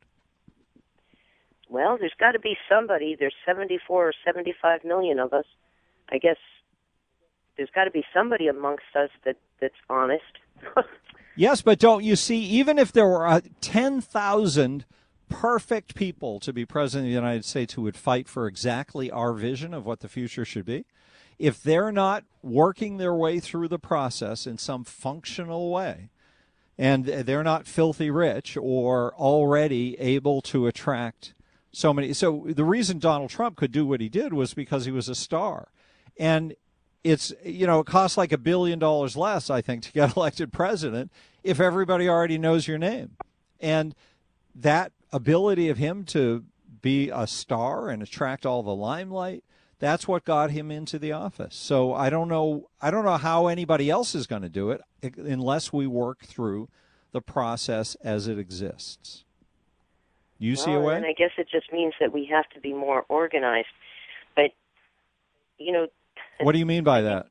Well, there's got to be somebody. There's seventy-four or seventy-five million of us. I guess there's got to be somebody amongst us that, that's honest.
Yes, but don't you see, even if there were uh, ten thousand perfect people to be president of the United States who would fight for exactly our vision of what the future should be, if they're not working their way through the process in some functional way, and they're not filthy rich or already able to attract so many. So the reason Donald Trump could do what he did was because he was a star. And it's, you know, it costs like a billion dollars less, I think, to get elected president if everybody already knows your name. And that ability of him to be a star and attract all the limelight, that's what got him into the office. So I don't know, I don't know how anybody else is going to do it unless we work through the process as it exists. You see
well,
a way?
And I guess it just means that we have to be more organized. But, you know...
What do you mean by that?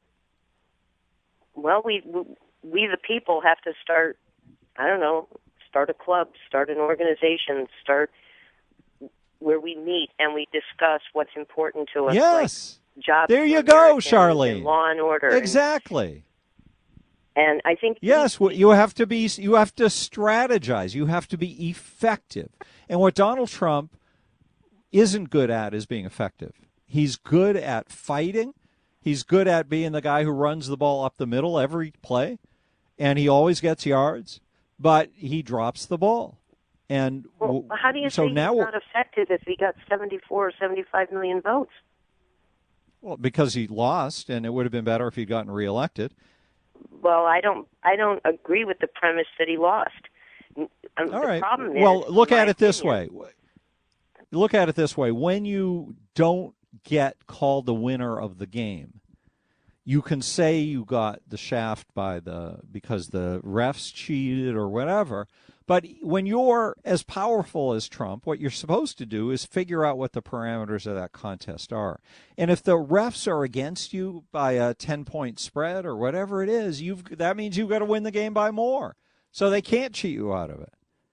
Well, we, we the people have to start, I don't know, start a club, start an organization, start where we meet and we discuss what's important to us.
Yes.
Like jobs
there you
for
go,
Americans
Charlene.
and law and order.
Exactly.
And, and I think...
Yes, we, you have to be, you have to strategize. You have to be effective. And what Donald Trump isn't good at is being effective. He's good at fighting. He's good at being the guy who runs the ball up the middle every play, and he always gets yards, but he drops the ball. And
well, how do you
so
say
now
he's not effective if he got seventy-four or seventy-five million votes?
Well, because he lost, and it would have been better if he'd gotten reelected.
Well, I don't. I don't agree with the premise that he lost. Um,
All
the
right.
problem
well,
is,
look at it
opinion,
this way. Look at it this way. When you don't get called the winner of the game, you can say you got the shaft by the because the refs cheated or whatever. But when you're as powerful as Trump, what you're supposed to do is figure out what the parameters of that contest are. And if the refs are against you by a ten-point spread or whatever it is, you've that means you've got to win the game by more. So they can't cheat you out of it.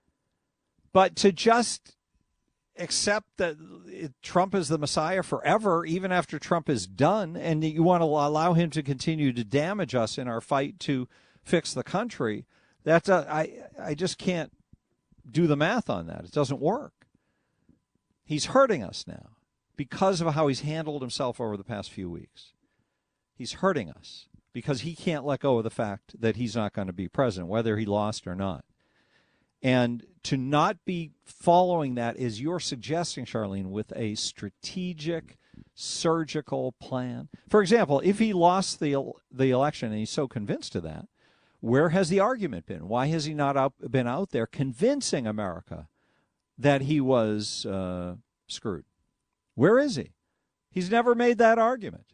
But to just accept that Trump is the Messiah forever, even after Trump is done, and that you want to allow him to continue to damage us in our fight to fix the country, that's a, I, I just can't do the math on that. It doesn't work. He's hurting us now because of how he's handled himself over the past few weeks. He's hurting us because he can't let go of the fact that he's not going to be president, whether he lost or not. And to not be following that, as you're suggesting, Charlene, with a strategic, surgical plan. For example, if he lost the the election and he's so convinced of that, where has the argument been? Why has he not out, been out there convincing America that he was uh, screwed? Where is he? He's never made that argument.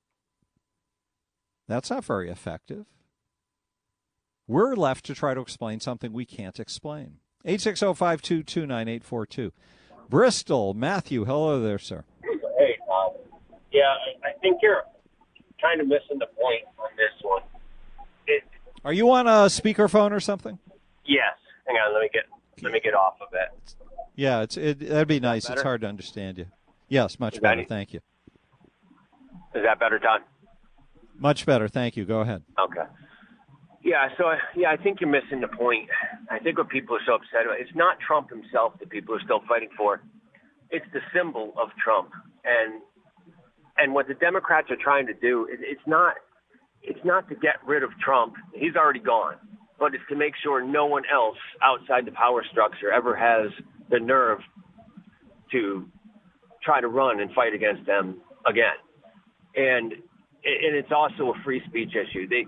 That's not very effective. We're left to try to explain something we can't explain. eight six zero, five two two, nine eight four two. Bristol, Matthew, hello there, sir.
Hey, Bob. Yeah, I think you're kind of missing the point on this one. It,
Are you on a speakerphone or something?
yes. Hang on, let me get let me get off of it.
Yeah, it's it, that'd be nice.
better?
It's hard to understand you. Yes, much
Is
better.
that-
Thank you.
Is that better, Don?
Much better. Thank you. Go ahead.
Okay. Yeah, so I- yeah, I think you're missing the point. I think what people are so upset about, it's not Trump himself that people are still fighting for. It's the symbol of Trump. And and what the Democrats are trying to do, it, it's not it's not to get rid of Trump. He's already gone. But it's to make sure no one else outside the power structure ever has the nerve to try to run and fight against them again. And and it's also a free speech issue. They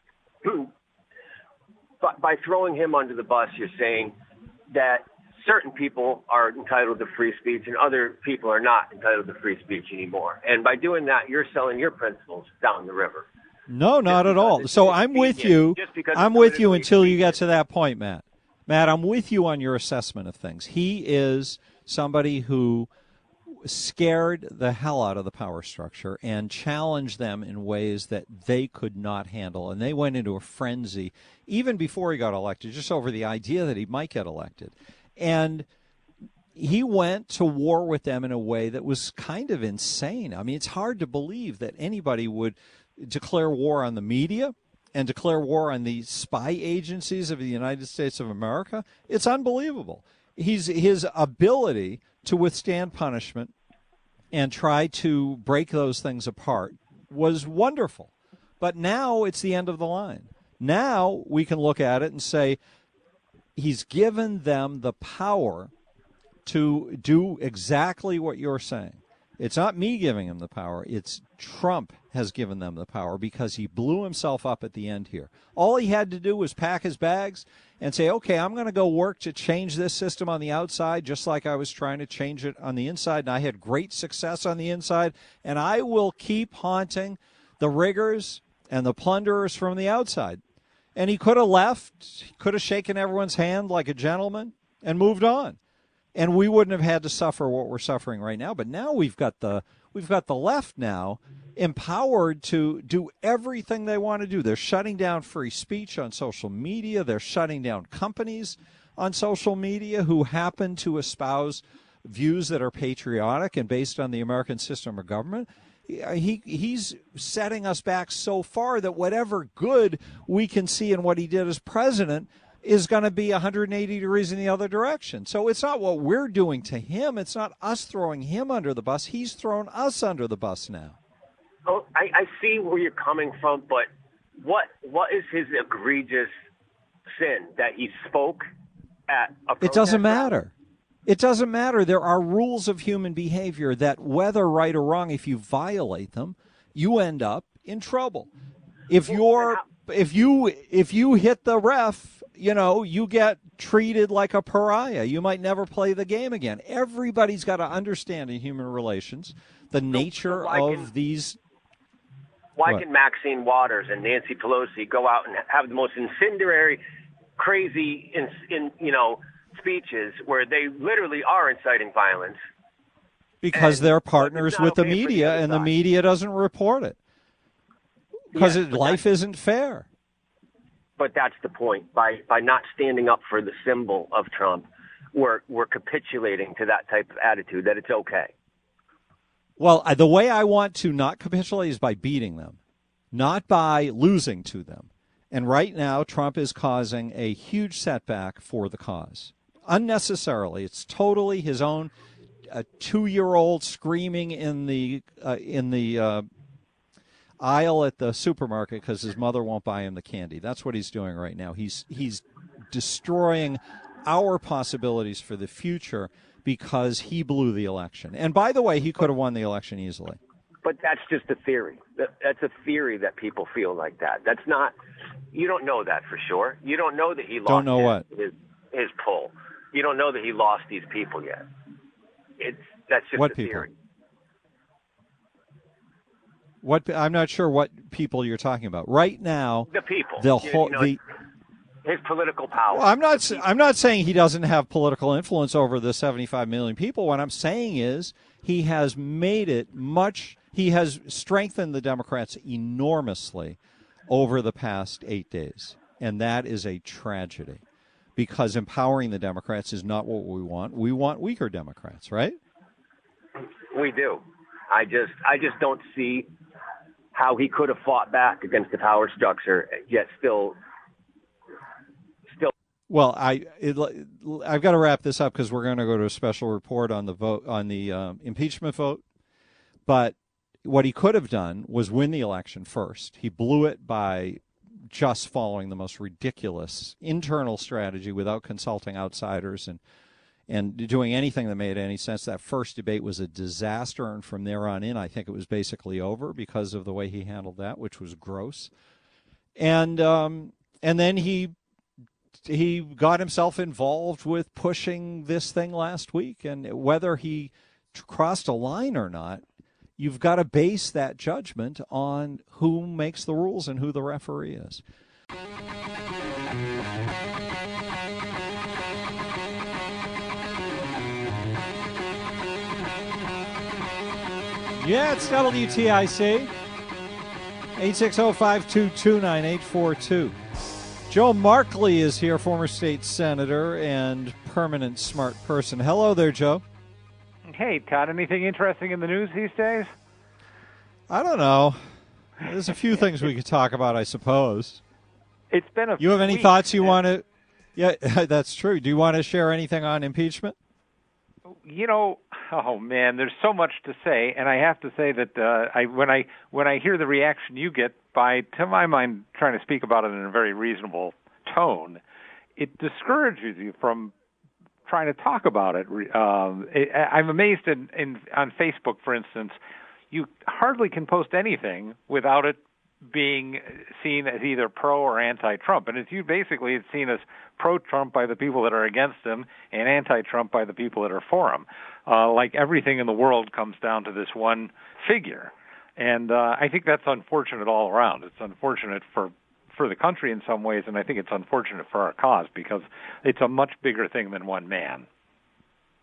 But by throwing him under the bus, you're saying that certain people are entitled to free speech and other people are not entitled to free speech anymore. And by doing that, you're selling your principles down the river.
No, not at all. So I'm with you.
Just because
I'm
it's
with you
politically
until you get to that point, Matt. Matt, I'm with you on your assessment of things. He is somebody who scared the hell out of the power structure and challenged them in ways that they could not handle. And they went into a frenzy even before he got elected, just over the idea that he might get elected. And he went to war with them in a way that was kind of insane. I mean, it's hard to believe that anybody would declare war on the media and declare war on the spy agencies of the United States of America. It's unbelievable. He's his ability to withstand punishment and try to break those things apart was wonderful. But now it's the end of the line. Now we can look at it and say he's given them the power to do exactly what you're saying. It's not me giving him the power. It's Trump has given them the power because he blew himself up at the end here. All he had to do was pack his bags and say, okay, I'm going to go work to change this system on the outside just like I was trying to change it on the inside, and I had great success on the inside, and I will keep haunting the riggers and the plunderers from the outside. And he could have left, he could have shaken everyone's hand like a gentleman and moved on. and we wouldn't have had to suffer what we're suffering right now. But now we've got the we've got the left now empowered to do everything they want to do. They're shutting down free speech on social media. They're shutting down companies on social media who happen to espouse views that are patriotic and based on the American system of government. He he's setting us back so far that whatever good we can see in what he did as president is going to be one hundred eighty degrees in the other direction. So it's not what we're doing to him. It's not us throwing him under the bus. He's thrown us under the bus now.
Oh, I, I see where you're coming from, but what what is his egregious sin that he spoke at a protest?
It doesn't matter. It doesn't matter. There are rules of human behavior that, whether right or wrong, if you violate them, you end up in trouble. If you're if you if you hit the ref, you know, you get treated like a pariah. You might never play the game again. Everybody's got to understand in human relations the nature
why
of
can-
these.
Why
What?
can Maxine Waters and Nancy Pelosi go out and have the most incendiary, crazy, in, in you know, speeches where they literally are inciting violence?
Because
And-
they're
but it's
partners
not
with the
okay for the
media,
other
and the
side.
media doesn't report it. Because
Yes,
it,
but
life isn't fair.
But that's the point. By by not standing up for the symbol of Trump, we're we're capitulating to that type of attitude that it's okay.
Well, I- the way I want to not capitulate is by beating them, not by losing to them. And right now, Trump is causing a huge setback for the cause. Unnecessarily. It's totally his own uh, two-year-old screaming in the uh, in the uh, aisle at the supermarket because his mother won't buy him the candy. That's what he's doing right now. He's he's destroying our possibilities for the future because he blew the election. And by the way, he could have won the election easily.
But that's just a theory. That- That's a theory that people feel like that. That's not. You don't know that for sure. You don't know that he lost.
Don't know
his,
what?
his his poll. You don't know that he lost these people yet. It's that's just
What
a
people?
theory.
What I'm not sure what people you're talking about. Right now,
The people.
the
You-
whole
you know,
the
his political power.
Well, I'm not. s- I'm not saying he doesn't have political influence over the seventy-five million people. What I'm saying is he has made it much. He has strengthened the Democrats enormously over the past eight days, and that is a tragedy because empowering the Democrats is not what we want. We want weaker Democrats, right?
We do. I just I just don't see how he could have fought back against the power structure yet still still
Well, I it, I've got to wrap this up because we're going to go to a special report on the vote on the um, impeachment vote. But what he could have done was win the election first. He blew it by just following the most ridiculous internal strategy without consulting outsiders and and doing anything that made any sense. That first debate was a disaster, and from there on in, I think it was basically over because of the way he handled that, which was gross. And um, and then he he got himself involved with pushing this thing last week, and whether he t- crossed a line or not, you've got to base that judgment on who makes the rules and who the referee is. Yeah, it's W T I C. eight six zero, five two two, nine eight four two. Joe Markley is here, former state senator and permanent smart person. Hello there, Joe.
Hey, Todd, anything interesting in the news these days?
I don't know. There's a few things we could talk about, I suppose.
It's been a
You have any
week,
thoughts you
and-
want to... Yeah, that's true. Do you want to share anything on impeachment?
You know, oh man, there's so much to say, and I have to say that uh, I when I when I hear the reaction you get by, to my mind, trying to speak about it in a very reasonable tone, it discourages you from trying to talk about it. Um, it I'm amazed in, in on Facebook, for instance, you hardly can post anything without it being seen as either pro or anti-Trump. And it's you basically it's seen as pro-Trump by the people that are against him and anti-Trump by the people that are for him. Uh, like everything in the world comes down to this one figure. And uh, I think that's unfortunate all around. It's unfortunate for, for the country in some ways, and I think it's unfortunate for our cause because it's a much bigger thing than one man.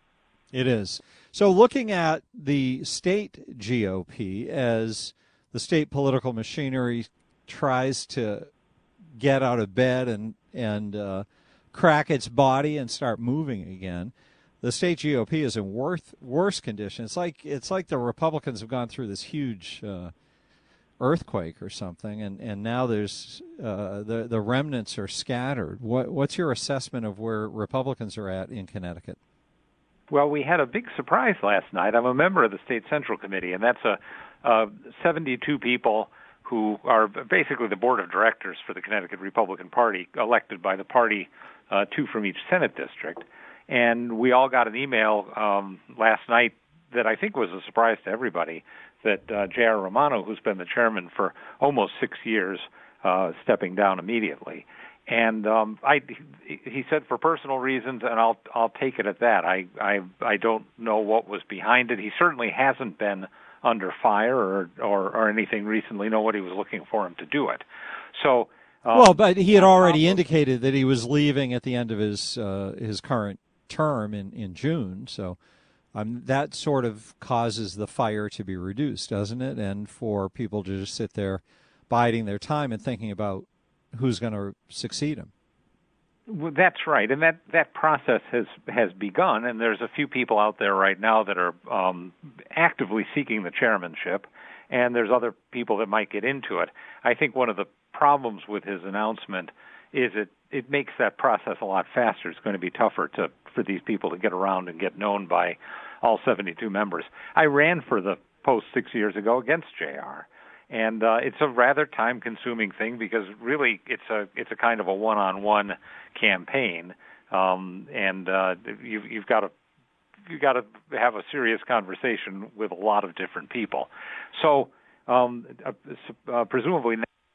It is. So looking at the state G O P as the state political machinery tries to get out of bed and, and uh, crack its body and start moving again, the state G O P is in worth, worse condition. It's like it's like the Republicans have gone through this huge uh, earthquake or something, and, and now there's uh, the the remnants are scattered. What what's your assessment of where Republicans are at in Connecticut?
Well, we had a big surprise last night. I'm a member of the State Central Committee, and that's a, a seventy-two people who are basically the board of directors for the Connecticut Republican Party, elected by the party, uh, two from each Senate district. And we all got an email um, last night that I think was a surprise to everybody, that uh, J R. Romano, who's been the chairman for almost six years, uh, stepping down immediately. And um, I, he said for personal reasons, and I'll I'll take it at that. I, I I don't know what was behind it. He certainly hasn't been under fire or or, or anything recently. Nobody was looking for him to do it. So um,
well, but he had already indicated that he was leaving at the end of his uh, his current term in, in June. So um, that sort of causes the fire to be reduced, doesn't it? And for people to just sit there biding their time and thinking about who's going to succeed him.
Well, that's right, and that, that process has has begun, and there's a few people out there right now that are um, actively seeking the chairmanship, and there's other people that might get into it. I think one of the problems with his announcement is it, it makes that process a lot faster. It's going to be tougher to for these people to get around and get known by all seventy-two members. I ran for the post six years ago against J R, and uh, it's a rather time-consuming thing because really it's a it's a kind of a one-on-one campaign, um, and uh, you've, you've got to you've got to have a serious conversation with a lot of different people. So um, uh, uh, presumably,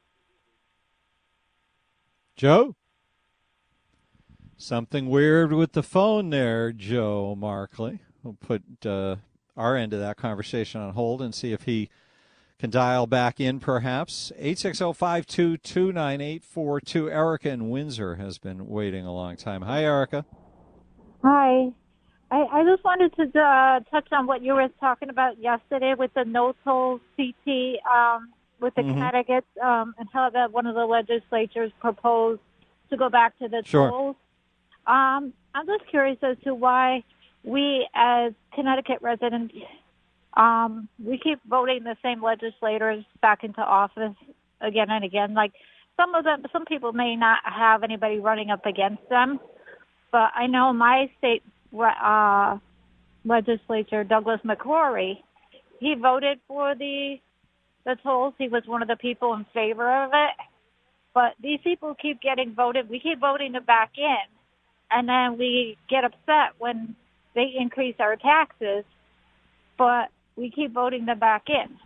Joe, something weird with the phone there, Joe Markley. We'll put uh, our end of that conversation on hold and see if he can dial back in, perhaps. eight six zero, five two two, nine eight four two. Erica in Windsor has been waiting a long time. Hi, Erica.
Hi. I, I just wanted to uh, touch on what you were talking about yesterday with the no-toll C T um, with the mm-hmm. Connecticut um, and how that one of the legislatures proposed to go back to the
sure.
tolls. Um, I'm just curious as to why we as Connecticut residents Um, we keep voting the same legislators back into office again and again. Like some of them, some people may not have anybody running up against them, but I know my state uh, legislature, Douglas McCrory, he voted for the the tolls. He was one of the people in favor of it. But these people keep getting voted. We keep voting them back in, and then we get upset when they increase our taxes. But we keep voting them back in.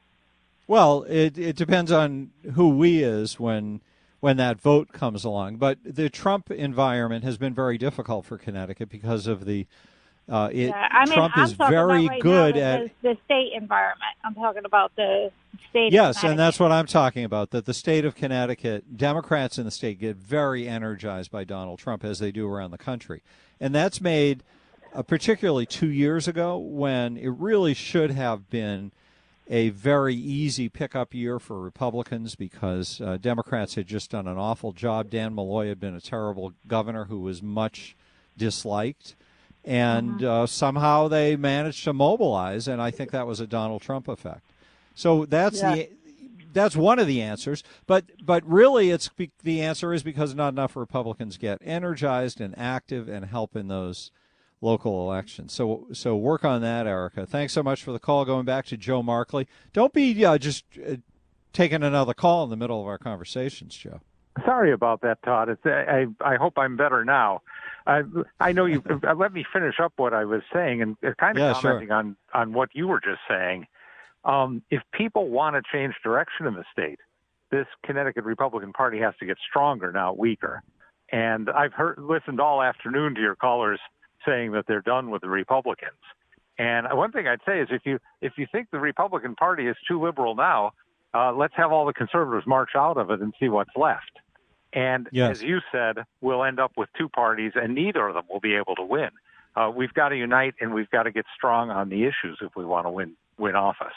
Well, it it depends on who we is when when that vote comes along. But the Trump environment has been very difficult for Connecticut because of the uh, it,
yeah, I mean,
Trump
I'm
is
talking
very
about right
good
now
at
the, the state environment. I'm talking about the state.
yes, and that's what I'm talking about. That the state of Connecticut, Democrats in the state get very energized by Donald Trump as they do around the country, and that's made. Uh, particularly two years ago when it really should have been a very easy pickup year for Republicans because uh, Democrats had just done an awful job. Dan Malloy had been a terrible governor who was much disliked, and mm-hmm. uh, somehow they managed to mobilize, and I think that was a Donald Trump effect. So that's yeah. the that's one of the answers, but but really it's be, the answer is because not enough Republicans get energized and active and help in those local elections. So so work on that, Erica. Thanks so much for the call. Going back to Joe Markley. Don't be uh, just uh, taking another call in the middle of our conversations, Joe.
Sorry about that, Todd. It's, I, I hope I'm better now. I, I know you. Let me finish up what I was saying and kind of
yeah,
commenting
sure.
on, on what you were just saying. Um, if people want to change direction in the state, this Connecticut Republican Party has to get stronger, not weaker. And I've heard listened all afternoon to your callers saying that they're done with the Republicans. And one thing I'd say is if you if you think the Republican Party is too liberal now, uh, let's have all the conservatives march out of it and see what's left. And
yes.
as you said, we'll end up with two parties, and neither of them will be able to win. uh, we've got to unite and we've got to get strong on the issues if we want to win win office.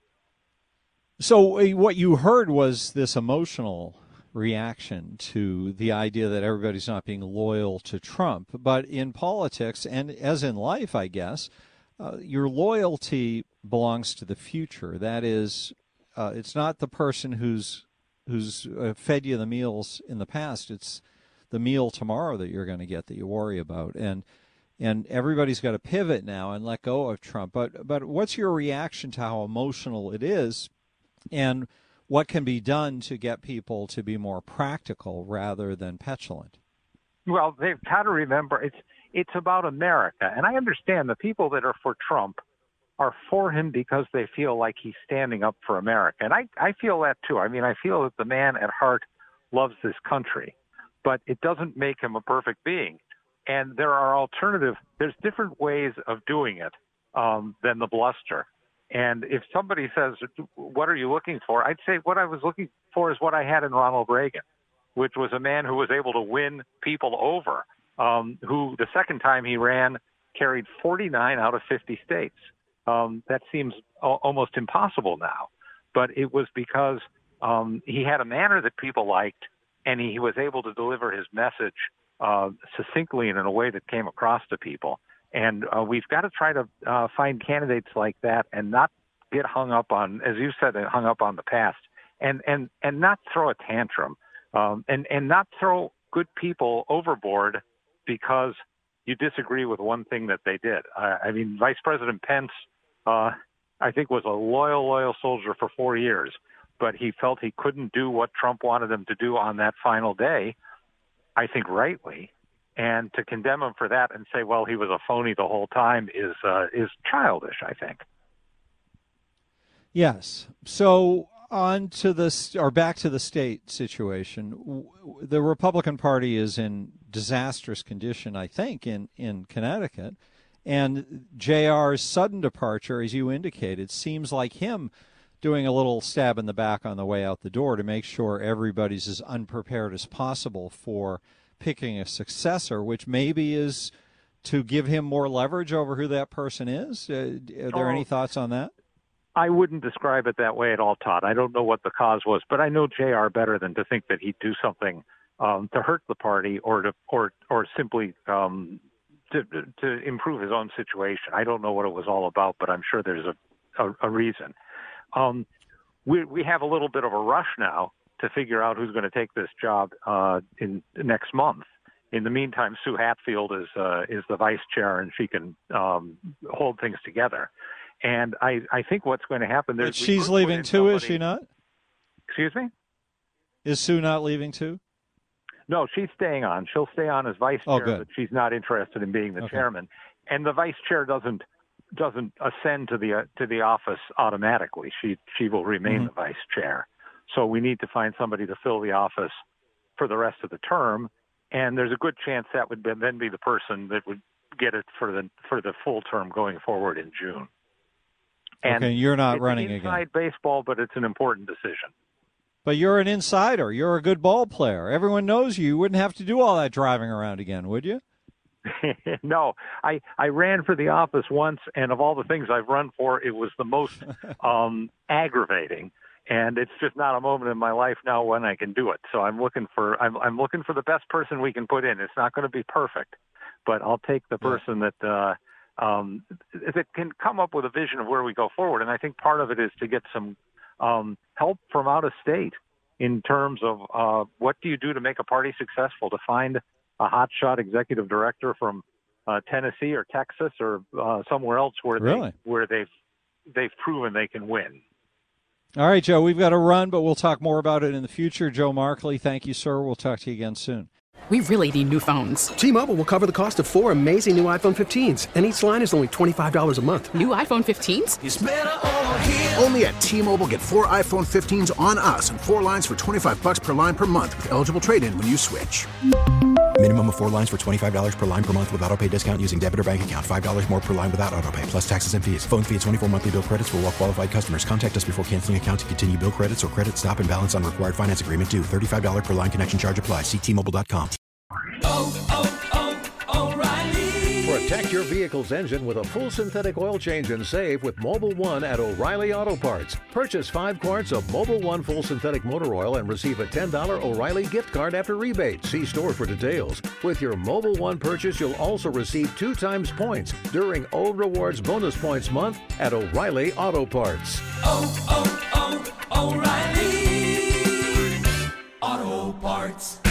So uh, what you heard was this emotional reaction to the idea that everybody's not being loyal to Trump. But in politics, and as in life, I guess, uh, your loyalty belongs to the future. That is, uh, it's not the person who's who's uh, fed you the meals in the past. It's the meal tomorrow that you're going to get that you worry about. And and everybody's got to pivot now and let go of Trump. But but what's your reaction to how emotional it is, and what can be done to get people to be more practical rather than petulant?
Well, they've got to remember it's it's about America. And I understand the people that are for Trump are for him because they feel like he's standing up for America. And I, I feel that too. I mean, I feel that the man at heart loves this country, but it doesn't make him a perfect being. And there are alternative, there's different ways of doing it um, than the bluster. And if somebody says, what are you looking for? I'd say what I was looking for is what I had in Ronald Reagan, which was a man who was able to win people over, um, who the second time he ran carried forty-nine out of fifty states. Um, that seems o- almost impossible now. But it was because um, he had a manner that people liked, and he, he was able to deliver his message uh, succinctly and in a way that came across to people. And uh, we've got to try to uh, find candidates like that and not get hung up on, as you said, hung up on the past, and, and, and not throw a tantrum, um, and, and not throw good people overboard because you disagree with one thing that they did. Uh, I mean, Vice President Pence, uh, I think, was a loyal, loyal soldier for four years, but he felt he couldn't do what Trump wanted him to do on that final day, I think rightly. And to condemn him for that and say, well, he was a phony the whole time is uh, is childish, I think.
Yes. So on to this, or back to the state situation. The Republican Party is in disastrous condition, I think, in, in Connecticut. And J R's sudden departure, as you indicated, seems like him doing a little stab in the back on the way out the door to make sure everybody's as unprepared as possible for picking a successor, which maybe is to give him more leverage over who that person is. Uh, are there oh, any thoughts on that?
I wouldn't describe it that way at all, Todd. I don't know what the cause was, but I know J R better than to think that he'd do something um, to hurt the party or to or or simply um, to to improve his own situation. I don't know what it was all about, but I'm sure there's a a, a reason. Um, we we have a little bit of a rush now to figure out who's going to take this job uh, in next month. In the meantime, Sue Hatfield is uh, is the vice chair, and she can um, hold things together. And I, I think what's going to happen...
But she's leaving too, somebody... is she not?
Excuse me?
Is Sue not leaving too?
No, she's staying on. She'll stay on as vice
oh,
chair,
good.
but she's not interested in being the
okay.
chairman. And the vice chair doesn't doesn't ascend to the uh, to the office automatically. She she will remain mm-hmm. the vice chair. So we need to find somebody to fill the office for the rest of the term, and there's a good chance that would be, then be the person that would get it for the for the full term going forward in June. And
okay, you're not running
again. It's inside
again.
baseball, but it's an important decision.
But you're an insider. You're a good ball player. Everyone knows you. You wouldn't have to do all that driving around again, would you?
No, I, I ran for the office once, and of all the things I've run for, it was the most um, aggravating. And it's just not a moment in my life now when I can do it. So I'm looking for I'm I'm looking for the best person we can put in. It's not going to be perfect, but I'll take the person yeah. that uh, um, that can come up with a vision of where we go forward. And I think part of it is to get some um, help from out of state in terms of uh, what do you do to make a party successful, to find a hotshot executive director from uh, Tennessee or Texas or uh, somewhere else where
really?
they where they've they've proven they can win.
All right, Joe, we've got to run, but we'll talk more about it in the future. Joe Markley, thank you, sir. We'll talk to you again soon.
We really need new phones.
T-Mobile will cover the cost of four amazing new iPhone fifteens, and each line is only twenty-five dollars a month.
New iPhone fifteens?
It's better over here. Only at T-Mobile, get four iPhone fifteens on us and four lines for twenty-five bucks per line per month with eligible trade-in when you switch.
Minimum of four lines for twenty-five dollars per line per month with autopay discount using debit or bank account. five dollars more per line without autopay, plus taxes and fees. Phone fee at twenty-four monthly bill credits for well-qualified customers. Contact us before canceling account to continue bill credits or credit stop and balance on required finance agreement due. thirty-five dollars per line connection charge applies. See T Mobile dot com.
Oh, oh, oh, O'Reilly.
For a
Protect your vehicle's engine with a full synthetic oil change and save with Mobil one at O'Reilly Auto Parts. Purchase five quarts of Mobil one full synthetic motor oil and receive a ten dollars O'Reilly gift card after rebate. See store for details. With your Mobil one purchase, you'll also receive two times points during O Rewards Bonus Points Month at O'Reilly Auto Parts.
Oh, oh, oh, O'Reilly Auto Parts.